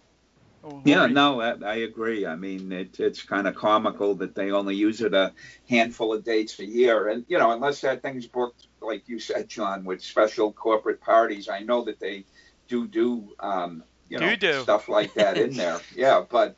C: Yeah, no, I agree. I mean, it's kind of comical that they only use it a handful of dates a year. And, unless that thing's booked, like you said, John, with special corporate parties, I know that they do stuff like that in there. Yeah, but,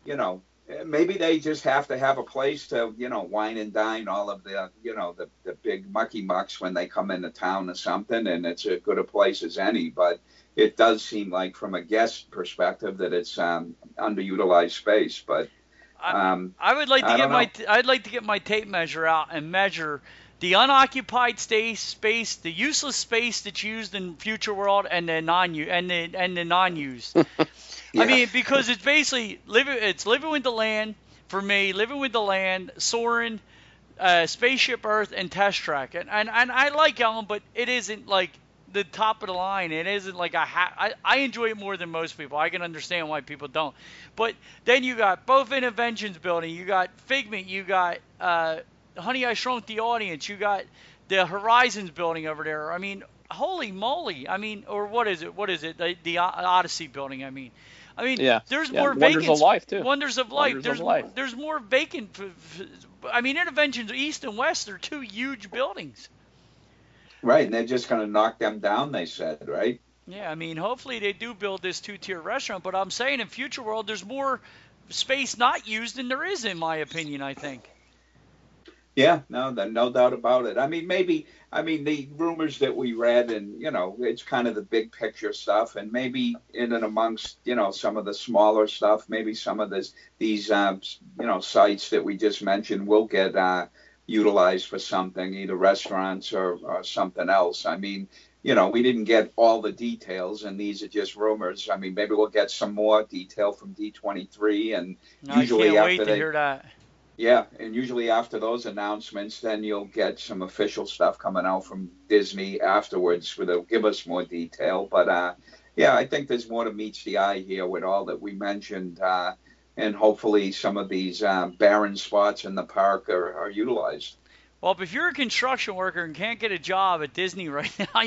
C: maybe they just have to have a place to, wine and dine all of the, the big mucky mucks when they come into town or something. And it's as good a place as any. But it does seem like, from a guest perspective, that it's underutilized space. But
A: I would like to I'd like to get my tape measure out and measure the unoccupied space, the useless space that's used in Future World, and the non-used. Yeah. I mean, because it's basically living with the land for me, living with the land, Soarin', Spaceship Earth, and Test Track, and I like Ellen, but it isn't like the top of the line. It isn't like I enjoy it more than most people. I can understand why people don't. But then you got both Interventions building, you got Figment, you got Honey, I Shrunk the Audience, you got the Horizons building over there. I mean, holy moly. I mean, or what is it? The Odyssey building, I mean, yeah. There's more vacant.
D: Wonders of Life, too.
A: Wonders of Life. There's more vacant. I mean, Interventions East and West are two huge buildings.
C: Right, and they're just going to knock them down, they said, right?
A: Yeah, I mean, hopefully they do build this two-tier restaurant, but I'm saying in Future World there's more space not used than there is, in my opinion, I think.
C: Yeah, no doubt about it. I mean, the rumors that we read, and, it's kind of the big picture stuff, and maybe in and amongst, some of the smaller stuff, maybe some of these sites that we just mentioned will get utilized for something, either restaurants or something else. I mean, we didn't get all the details, and these are just rumors. I mean, maybe we'll get some more detail from D23, and usually
A: I can't wait to hear that.
C: Yeah, and usually after those announcements, then you'll get some official stuff coming out from Disney afterwards, where they'll give us more detail. But yeah, I think there's more to meet the eye here with all that we mentioned. And hopefully some of these barren spots in the park are utilized.
A: Well, if you're a construction worker and can't get a job at Disney right now,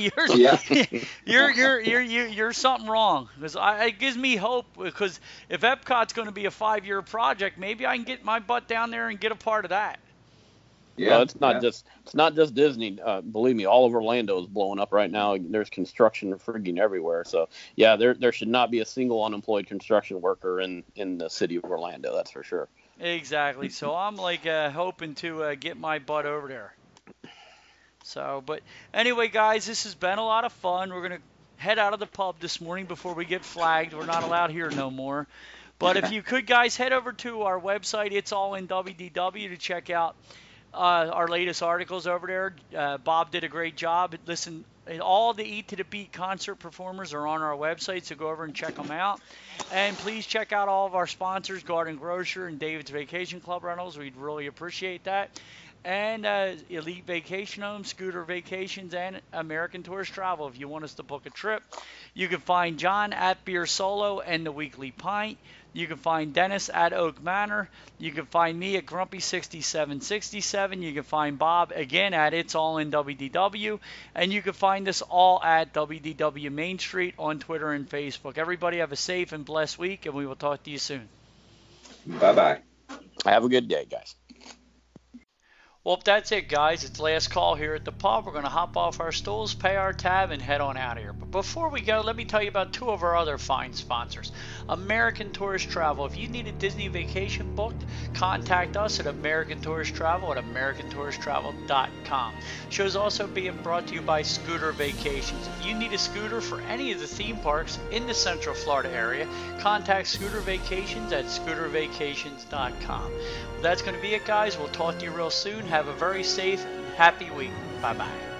A: you're something wrong. Because it gives me hope, because if Epcot's going to be a 5-year project, maybe I can get my butt down there and get a part of that.
D: Yeah, well, it's not just Disney. Believe me, all of Orlando is blowing up right now. There's construction frigging everywhere. So yeah, there should not be a single unemployed construction worker in the city of Orlando. That's for sure.
A: Exactly. So I'm hoping to get my butt over there. So, but anyway, guys, this has been a lot of fun. We're gonna head out of the pub this morning before we get flagged. We're not allowed here no more. But if you could, guys, head over to our website. It's all in WDW to check out our latest articles over there. Bob did a great job. Listen, all the Eat to the Beat concert performers are on our website, so go over and check them out. And please check out all of our sponsors, Garden Grocer and David's Vacation Club Rentals. We'd really appreciate that. and Elite Vacation Home, Scooter Vacations, and American Tourist Travel if you want us to book a trip. You can find John at Beer Solo and the Weekly Pint. You can find Dennis at Oak Manor. You can find me at Grumpy6767. You can find Bob again at It's All in WDW. And you can find us all at WDW Main Street on Twitter and Facebook. Everybody have a safe and blessed week, and we will talk to you soon.
C: Bye-bye.
D: Have a good day, guys.
A: Well, that's it, guys. It's last call here at the pub. We're going to hop off our stools, pay our tab, and head on out of here. But before we go, let me tell you about two of our other fine sponsors. American Tourist Travel. If you need a Disney vacation booked, contact us at American Tourist Travel at AmericanTouristTravel.com. Show's also being brought to you by Scooter Vacations. If you need a scooter for any of the theme parks in the Central Florida area, contact Scooter Vacations at ScooterVacations.com. Well, that's going to be it, guys. We'll talk to you real soon. Have a very safe and happy week. Bye-bye.